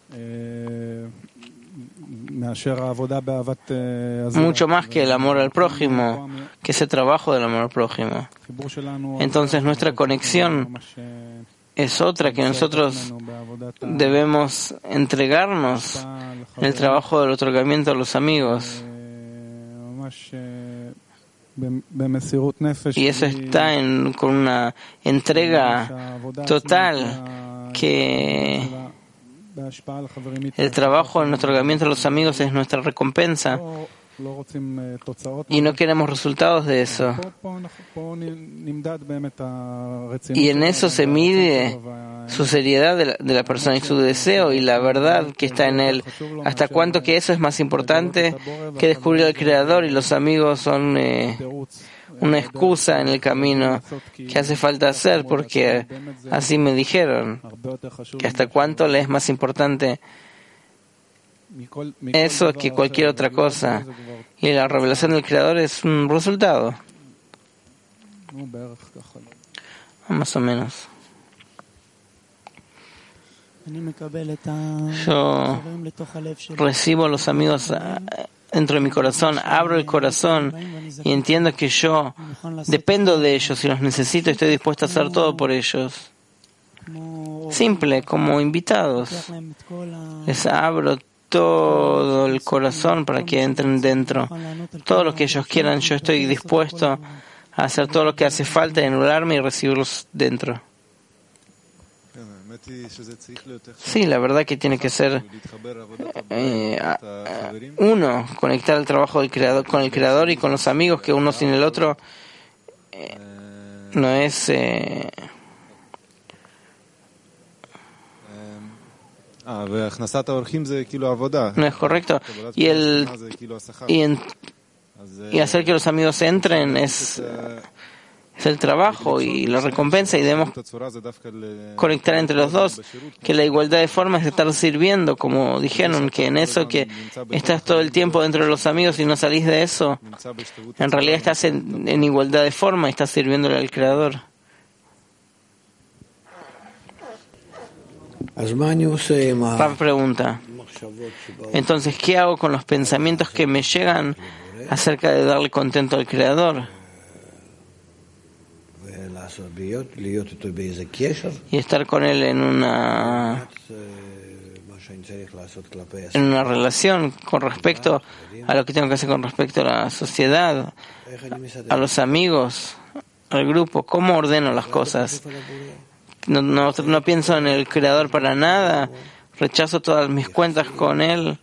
Mucho más que el amor al prójimo, que ese trabajo del amor al prójimo. Entonces nuestra conexión es otra, que nosotros debemos entregarnos en el trabajo del otorgamiento a los amigos. Y eso está en, con una entrega total, que el trabajo en el otorgamiento a los amigos es nuestra recompensa, y no queremos resultados de eso. Y en eso se mide su seriedad de la, de la persona y su deseo y la verdad que está en él. Hasta cuánto que eso es más importante que descubrir al Creador, y los amigos son eh, una excusa en el camino que hace falta hacer, porque así me dijeron, que hasta cuánto le es más importante eso que cualquier otra cosa, y la revelación del Creador es un resultado. Más o menos. Yo recibo los amigos dentro de mi corazón, abro el corazón y entiendo que yo dependo de ellos y los necesito y estoy dispuesto a hacer todo por ellos. Simple, como invitados. Les abro todo el corazón para que entren dentro. Todo lo que ellos quieran, yo estoy dispuesto a hacer todo lo que hace falta, anularme y recibirlos dentro. Sí, la verdad que tiene que ser eh, uno, conectar el trabajo del creador con el Creador y con los amigos, que uno sin el otro eh, no es... Eh, no es correcto. Y el y, en, y hacer que los amigos entren es, es el trabajo y la recompensa, y debemos conectar entre los dos, que la igualdad de forma es estar sirviendo, como dijeron, que en eso que estás todo el tiempo dentro de los amigos y no salís de eso, en realidad estás en, en igualdad de forma y estás sirviéndole al Creador. Rav pregunta, entonces, ¿qué hago con los pensamientos que me llegan acerca de darle contento al Creador? Y estar con Él en una, en una relación con respecto a lo que tengo que hacer con respecto a la sociedad, a los amigos, al grupo. ¿Cómo ordeno las cosas? No, no, no pienso en el Creador para nada, rechazo todas mis cuentas con Él,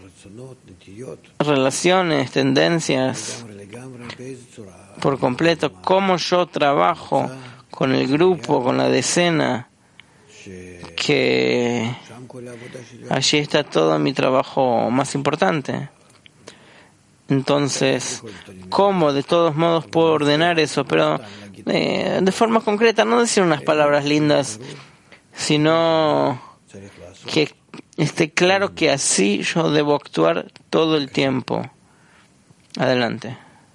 relaciones, tendencias, por completo. ¿Cómo yo trabajo con el grupo, con la decena? Que allí está todo mi trabajo más importante. Entonces, ¿cómo de todos modos puedo ordenar eso? Pero eh, de forma concreta, no decir unas palabras lindas, sino que esté claro que así yo debo actuar todo el tiempo. Adelante.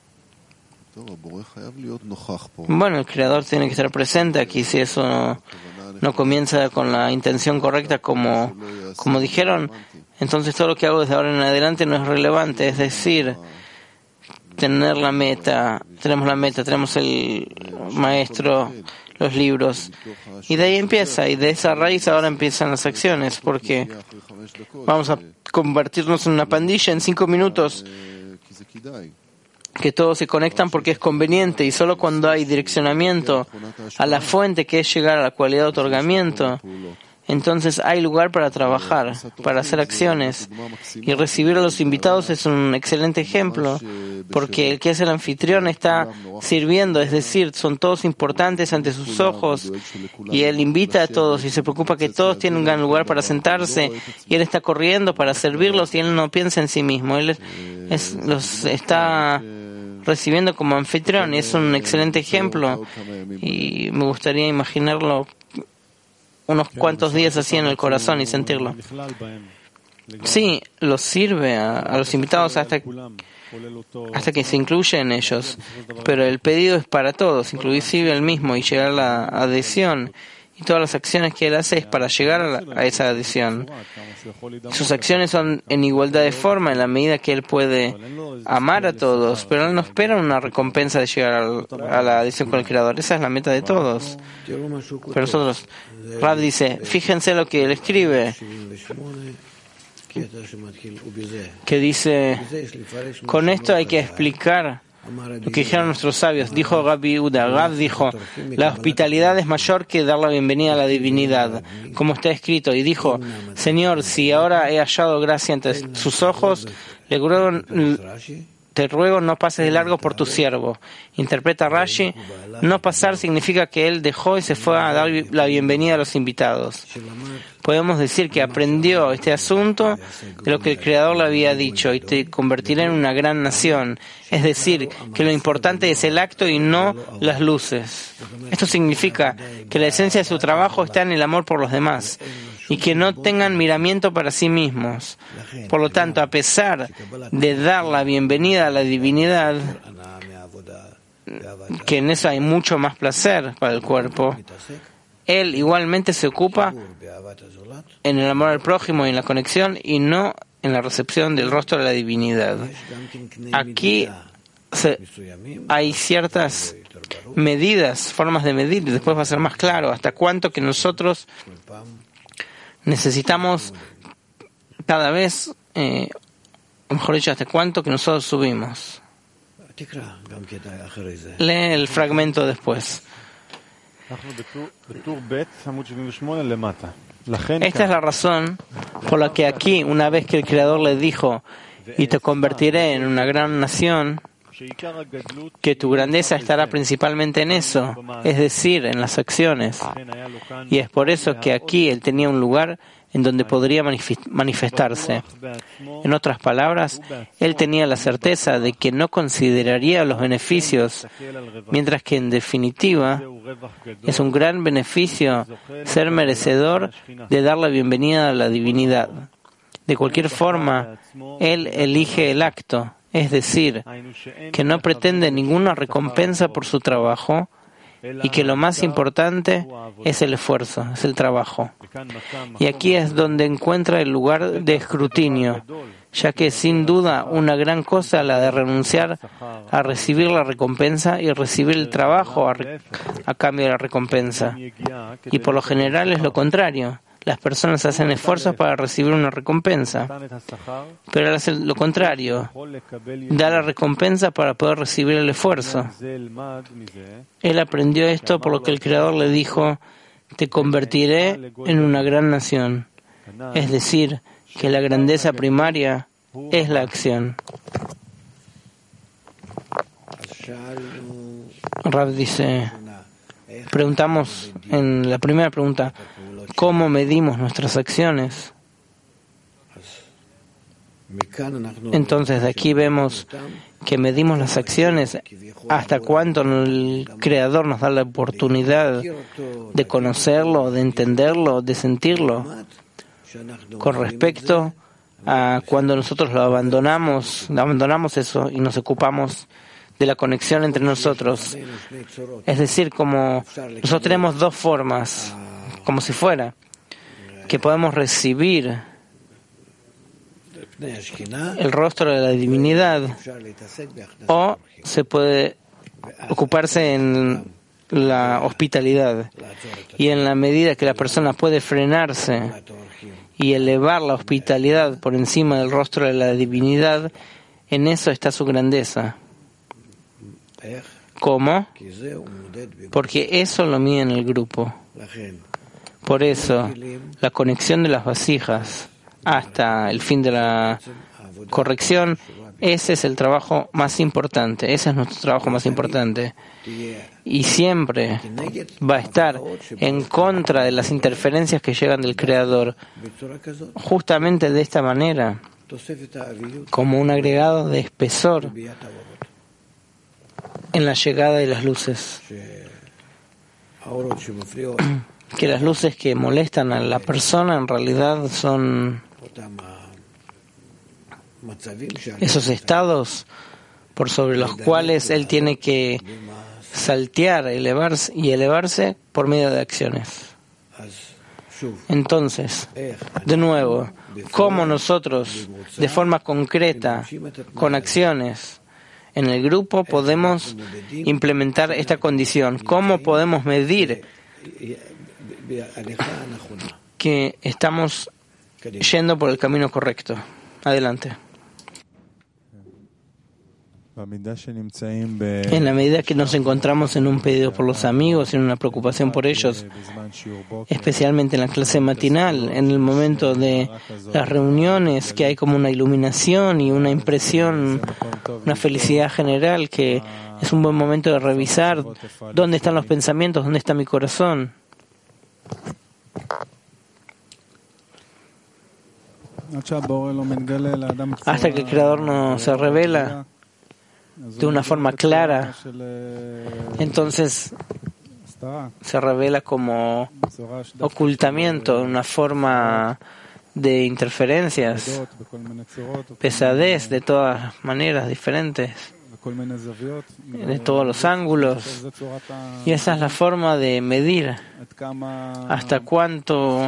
Bueno, el Creador tiene que estar presente aquí. Si eso no, no comienza con la intención correcta, como, como dijeron, entonces todo lo que hago desde ahora en adelante no es relevante. Es decir, tener la meta, tenemos la meta, tenemos el maestro, los libros, y de ahí empieza, y de esa raíz ahora empiezan las acciones, porque vamos a convertirnos en una pandilla en cinco minutos, que todos se conectan porque es conveniente, y solo cuando hay direccionamiento a la fuente, que es llegar a la cualidad de otorgamiento, entonces hay lugar para trabajar, para hacer acciones. Y recibir a los invitados es un excelente ejemplo, porque el que es el anfitrión está sirviendo, es decir, son todos importantes ante sus ojos, y él invita a todos y se preocupa que todos tengan lugar para sentarse, y él está corriendo para servirlos, y él no piensa en sí mismo, él es, los está recibiendo como anfitrión, y es un excelente ejemplo, y me gustaría imaginarlo unos cuantos días así en el corazón y sentirlo. Sí, los sirve a, a los invitados hasta, hasta que se incluye en ellos, pero el pedido es para todos, inclusive el mismo, y llegar a la adhesión. Y todas las acciones que él hace es para llegar a, la, a esa adhesión. Sus acciones son en igualdad de forma en la medida que él puede amar a todos, pero él no espera una recompensa de llegar a, a la adhesión con el Creador. Esa es la meta de todos. Pero nosotros, Rav dice, fíjense lo que él escribe, que dice, con esto hay que explicar lo que dijeron nuestros sabios. Dijo Rabbi Uda, Rab dijo, la hospitalidad es mayor que dar la bienvenida a la divinidad, como está escrito. Y dijo, Señor, si ahora he hallado gracia ante sus ojos, le ruego, te ruego no pases de largo por tu siervo. Interpreta Rashi, no pasar significa que él dejó y se fue a dar la bienvenida a los invitados. Podemos decir que aprendió este asunto de lo que el Creador le había dicho, y te convertiré en una gran nación. Es decir, que lo importante es el acto y no las luces. Esto significa que la esencia de su trabajo está en el amor por los demás y que no tengan miramiento para sí mismos. Por lo tanto, a pesar de dar la bienvenida a la divinidad, que en eso hay mucho más placer para el cuerpo, él igualmente se ocupa en el amor al prójimo y en la conexión y no en la recepción del rostro de la divinidad. Aquí se, hay ciertas medidas, formas de medir, y después va a ser más claro hasta cuánto que nosotros necesitamos cada vez, eh, o mejor dicho, hasta cuánto que nosotros subimos. Lee el fragmento después. Esta es la razón por la que aquí, una vez que el Creador le dijo, y te convertiré en una gran nación, que tu grandeza estará principalmente en eso, es decir, en las acciones. Y es por eso que aquí él tenía un lugar en donde podría manifestarse. En otras palabras, él tenía la certeza de que no consideraría los beneficios, mientras que en definitiva es un gran beneficio ser merecedor de dar la bienvenida a la divinidad. De cualquier forma, él elige el acto, es decir, que no pretende ninguna recompensa por su trabajo, y que lo más importante es el esfuerzo, es el trabajo. Y aquí es donde encuentra el lugar de escrutinio, ya que es sin duda una gran cosa la de renunciar a recibir la recompensa y recibir el trabajo a, re- a cambio de la recompensa. Y por lo general es lo contrario. Las personas hacen esfuerzos para recibir una recompensa, pero él hace lo contrario, da la recompensa para poder recibir el esfuerzo. Él aprendió esto por lo que el Creador le dijo, te convertiré en una gran nación. Es decir, que la grandeza primaria es la acción. Rav dice, preguntamos en la primera pregunta, ¿cómo medimos nuestras acciones? Entonces de aquí vemos que medimos las acciones hasta cuánto el Creador nos da la oportunidad de conocerlo, de entenderlo, de sentirlo, con respecto a cuando nosotros lo abandonamos, abandonamos eso y nos ocupamos de la conexión entre nosotros. Es decir, como nosotros tenemos dos formas, como si fuera, que podemos recibir el rostro de la divinidad o se puede ocuparse en la hospitalidad. Y en la medida que la persona puede frenarse y elevar la hospitalidad por encima del rostro de la divinidad, en eso está su grandeza. ¿Cómo? Porque eso lo mide en el grupo. Por eso, la conexión de las vasijas hasta el fin de la corrección, ese es el trabajo más importante, ese es nuestro trabajo más importante. Y siempre va a estar en contra de las interferencias que llegan del Creador, justamente de esta manera, como un agregado de espesor en la llegada de las luces. Que las luces que molestan a la persona en realidad son esos estados por sobre los cuales él tiene que saltear, elevarse y elevarse por medio de acciones. Entonces, de nuevo, ¿cómo nosotros, de forma concreta, con acciones, en el grupo podemos implementar esta condición? ¿Cómo podemos medir que estamos yendo por el camino correcto? Adelante. En la medida que nos encontramos en un pedido por los amigos, en una preocupación por ellos, especialmente en la clase matinal, en el momento de las reuniones, que hay como una iluminación y una impresión, una felicidad general, que es un buen momento de revisar dónde están los pensamientos, dónde está mi corazón. Hasta que el Creador no se revela de una forma clara, entonces se revela como ocultamiento, una forma de interferencias, pesadez de todas maneras diferentes, de todos los ángulos. Y esa es la forma de medir hasta cuánto.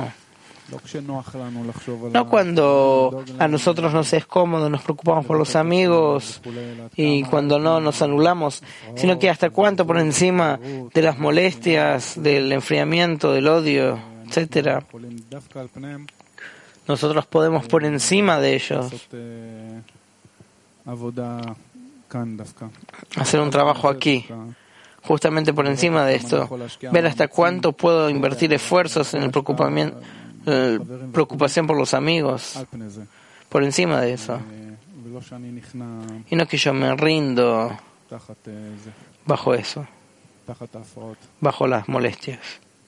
No cuando a nosotros nos es cómodo, nos preocupamos por los amigos y cuando no nos anulamos, sino que hasta cuánto por encima de las molestias, del enfriamiento, del odio, etcétera, nosotros podemos por encima de ellos hacer un trabajo aquí, justamente por encima de esto, ver hasta cuánto puedo invertir esfuerzos en el preocupamiento, eh, preocupación por los amigos, por encima de eso, y no que yo me rindo bajo eso, bajo las molestias.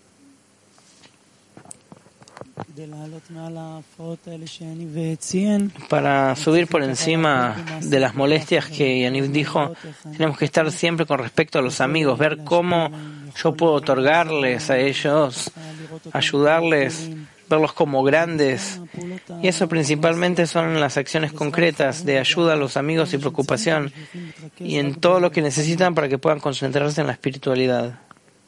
Para subir por encima de las molestias que Yaniv dijo, tenemos que estar siempre con respecto a los amigos, ver cómo yo puedo otorgarles a ellos, ayudarles, verlos como grandes. Y eso principalmente son las acciones concretas de ayuda a los amigos y preocupación, y en todo lo que necesitan para que puedan concentrarse en la espiritualidad.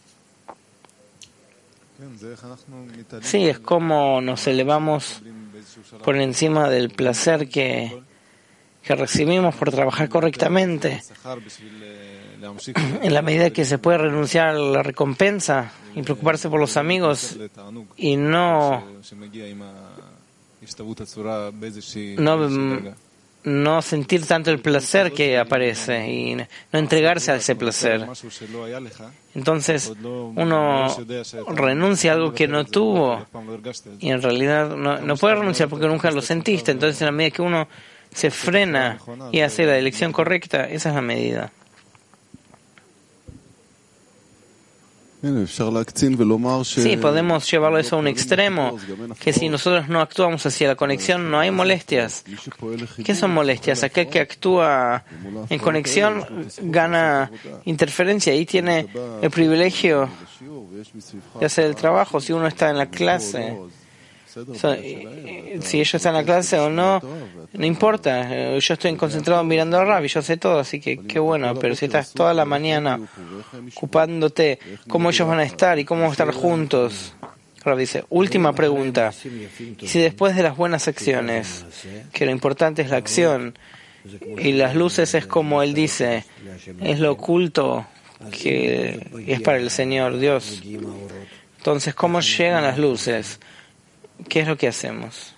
Sí, es como nos elevamos por encima del placer que, que recibimos por trabajar correctamente. En la medida que se puede renunciar a la recompensa y preocuparse por los amigos y no, no, no sentir tanto el placer que aparece y no entregarse a ese placer. Entonces uno renuncia a algo que no tuvo y en realidad no, no puede renunciar porque nunca lo sentiste. Entonces en la medida que uno se frena y hace la elección correcta, esa es la medida. Sí, podemos llevarlo eso a un extremo, que si nosotros no actuamos hacia la conexión no hay molestias. ¿Qué son molestias? Aquel que actúa en conexión gana interferencia y tiene el privilegio de hacer el trabajo. Si uno está en la clase, so, si ellos están en la clase o no, no importa. Yo estoy concentrado mirando a Rav y yo sé todo, así que qué bueno. Pero si estás toda la mañana ocupándote cómo ellos van a estar y cómo van a estar juntos, Rav dice, última pregunta. Y si después de las buenas acciones, que lo importante es la acción, y las luces es como él dice, es lo oculto que es para el Señor Dios, entonces ¿cómo llegan las luces? ¿Qué es lo que hacemos?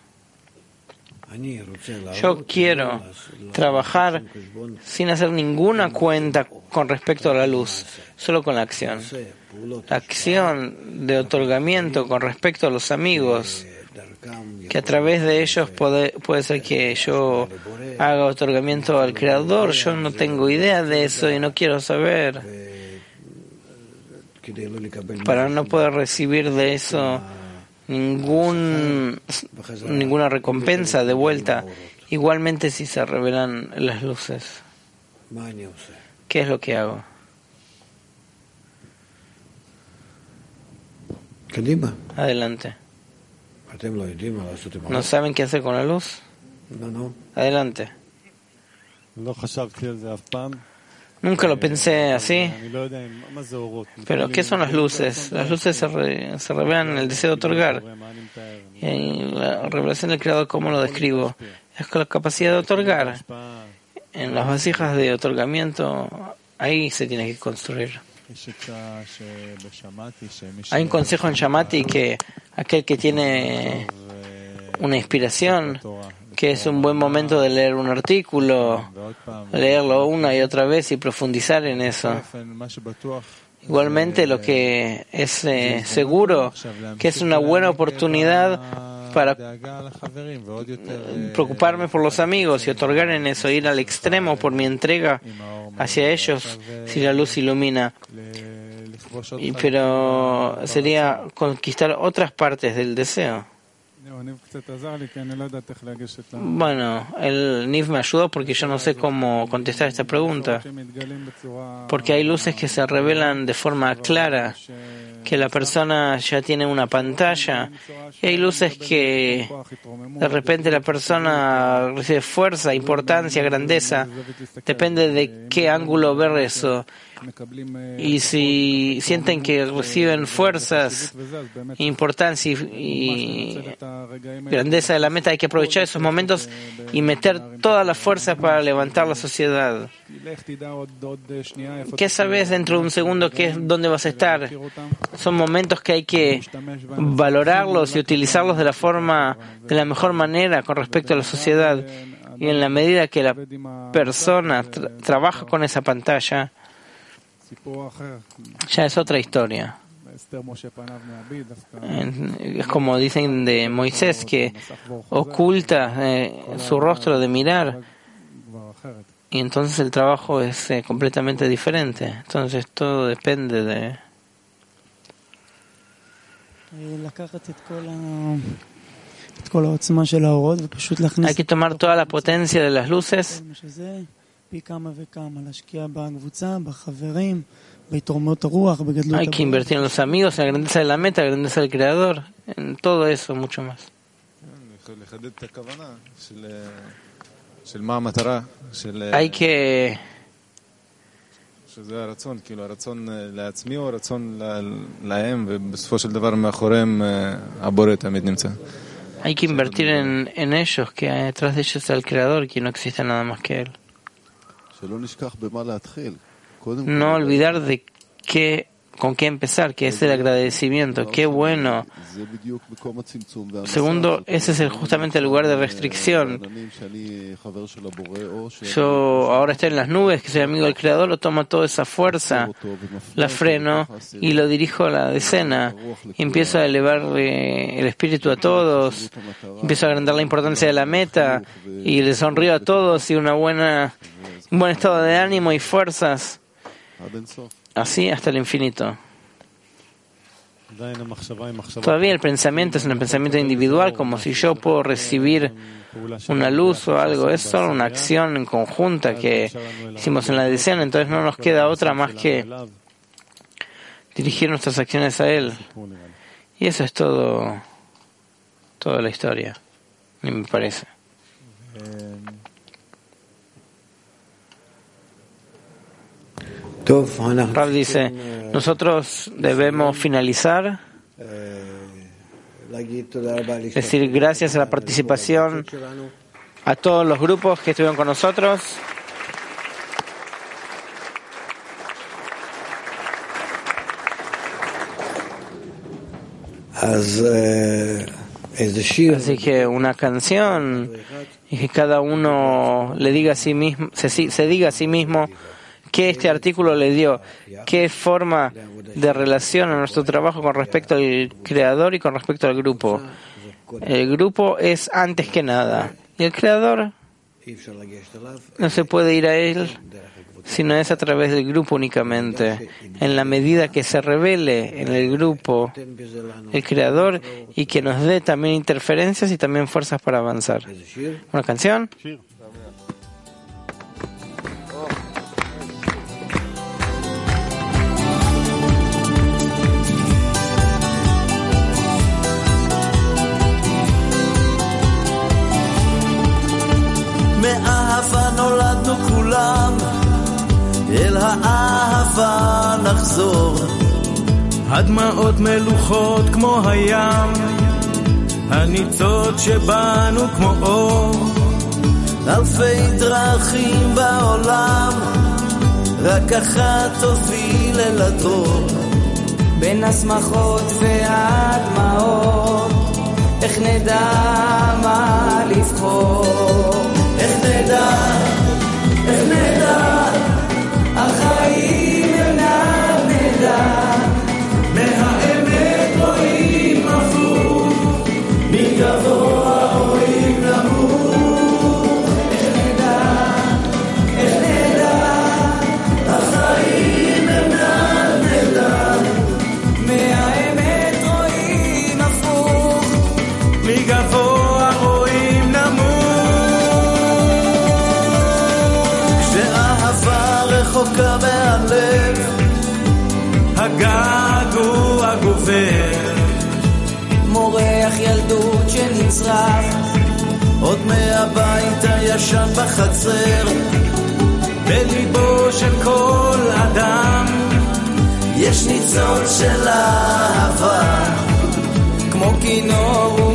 Yo quiero trabajar sin hacer ninguna cuenta con respecto a la luz, solo con la acción. La acción de otorgamiento con respecto a los amigos, que a través de ellos puede, puede ser que yo haga otorgamiento al Creador. Yo no tengo idea de eso y no quiero saber, para no poder recibir de eso ningún ninguna recompensa de vuelta. Igualmente si se revelan las luces, ¿qué es lo que hago? Adelante. ¿No saben qué hacer con la luz? Adelante. Nunca lo pensé así. Pero ¿qué son las luces? Las luces se, re, se revelan en el deseo de otorgar. Y la revelación del Creador, ¿cómo lo describo? Es con la capacidad de otorgar. En las vasijas de otorgamiento, ahí se tiene que construir. Hay un consejo en Shamati que aquel que tiene una inspiración que es un buen momento de leer un artículo, leerlo una y otra vez y profundizar en eso. Igualmente, lo que es eh, seguro, que es una buena oportunidad para preocuparme por los amigos y otorgar en eso, ir al extremo por mi entrega hacia ellos, si la luz ilumina. Y, pero sería conquistar otras partes del deseo. Bueno, el Niv me ayudó porque yo no sé cómo contestar esta pregunta. Porque hay luces que se revelan de forma clara, que la persona ya tiene una pantalla, y hay luces que de repente la persona recibe fuerza, importancia, grandeza. Depende de qué ángulo ver eso. Y si sienten que reciben fuerzas, importancia y, y grandeza de la meta, hay que aprovechar esos momentos y meter toda la fuerza para levantar la sociedad. ¿Qué sabes dentro de un segundo qué es dónde vas a estar? Son momentos que hay que valorarlos y utilizarlos de la forma, de la mejor manera con respecto a la sociedad. Y en la medida que la persona tra- trabaja con esa pantalla, ya es otra historia. Es como dicen de Moisés, que oculta eh, su rostro de mirar, y entonces el trabajo es eh, completamente diferente. Entonces todo depende de hay que tomar toda la potencia de las luces Hay que invertir en los amigos, en la grandeza de la meta, en la grandeza del Creador, en todo eso, mucho más. Hay que Hay que invertir en, en ellos, que detrás de ellos está el Creador, que no existe nada más que Él. No olvidar de qué, con qué empezar, que es el agradecimiento. Qué bueno. Segundo, ese es el, justamente el lugar de restricción. Yo ahora estoy en las nubes, que soy amigo del Creador, lo tomo toda esa fuerza, la freno y lo dirijo a la decena. Y empiezo a elevar eh, el espíritu a todos, empiezo a agrandar la importancia de la meta y les sonrío a todos y una buena, un buen estado de ánimo y fuerzas. Así hasta el infinito. Todavía el pensamiento es un pensamiento individual, como si yo puedo recibir una luz o algo. Es solo una acción en conjunta que hicimos en la decena, entonces no nos queda otra más que dirigir nuestras acciones a Él. Y eso es todo, toda la historia, me parece. Rav dice, nosotros debemos finalizar, decir gracias a la participación a todos los grupos que estuvieron con nosotros. Así que una canción y que cada uno le diga a sí mismo, se, se diga a sí mismo qué este artículo le dio, qué forma de relación a nuestro trabajo con respecto al Creador y con respecto al grupo. El grupo es antes que nada, y el Creador no se puede ir a Él sino es a través del grupo únicamente. En la medida que se revele en el grupo el Creador y que nos dé también interferencias y también fuerzas para avanzar. ¿Una canción? מאהבה נולדנו כולם, אל האהבה נחזור. הדמעות מלוכות כמו הים, הניצות שבנו כמו אור. אלפי דרכים בעולם, רק אחת תוביל אל הדור. בין השמחות והדמעות, איך נדע מה לבחור, איך נדע, איך נדע, החיים אינם נדע, מהאמת רואים הפוך, מגבוה רואים נמוך, איך נדע, איך נדע, החיים אינם נדע, מהאמת רואים הפוך, מגבוה רואים נמוך. כשאהבה רחוקה מהלב, הגעגוע גובר, מורח ילדות שנצרח, עוד מהבית הישן בחצר, בליבו של כל אדם יש ניצוץ של אהבה, כמו כינור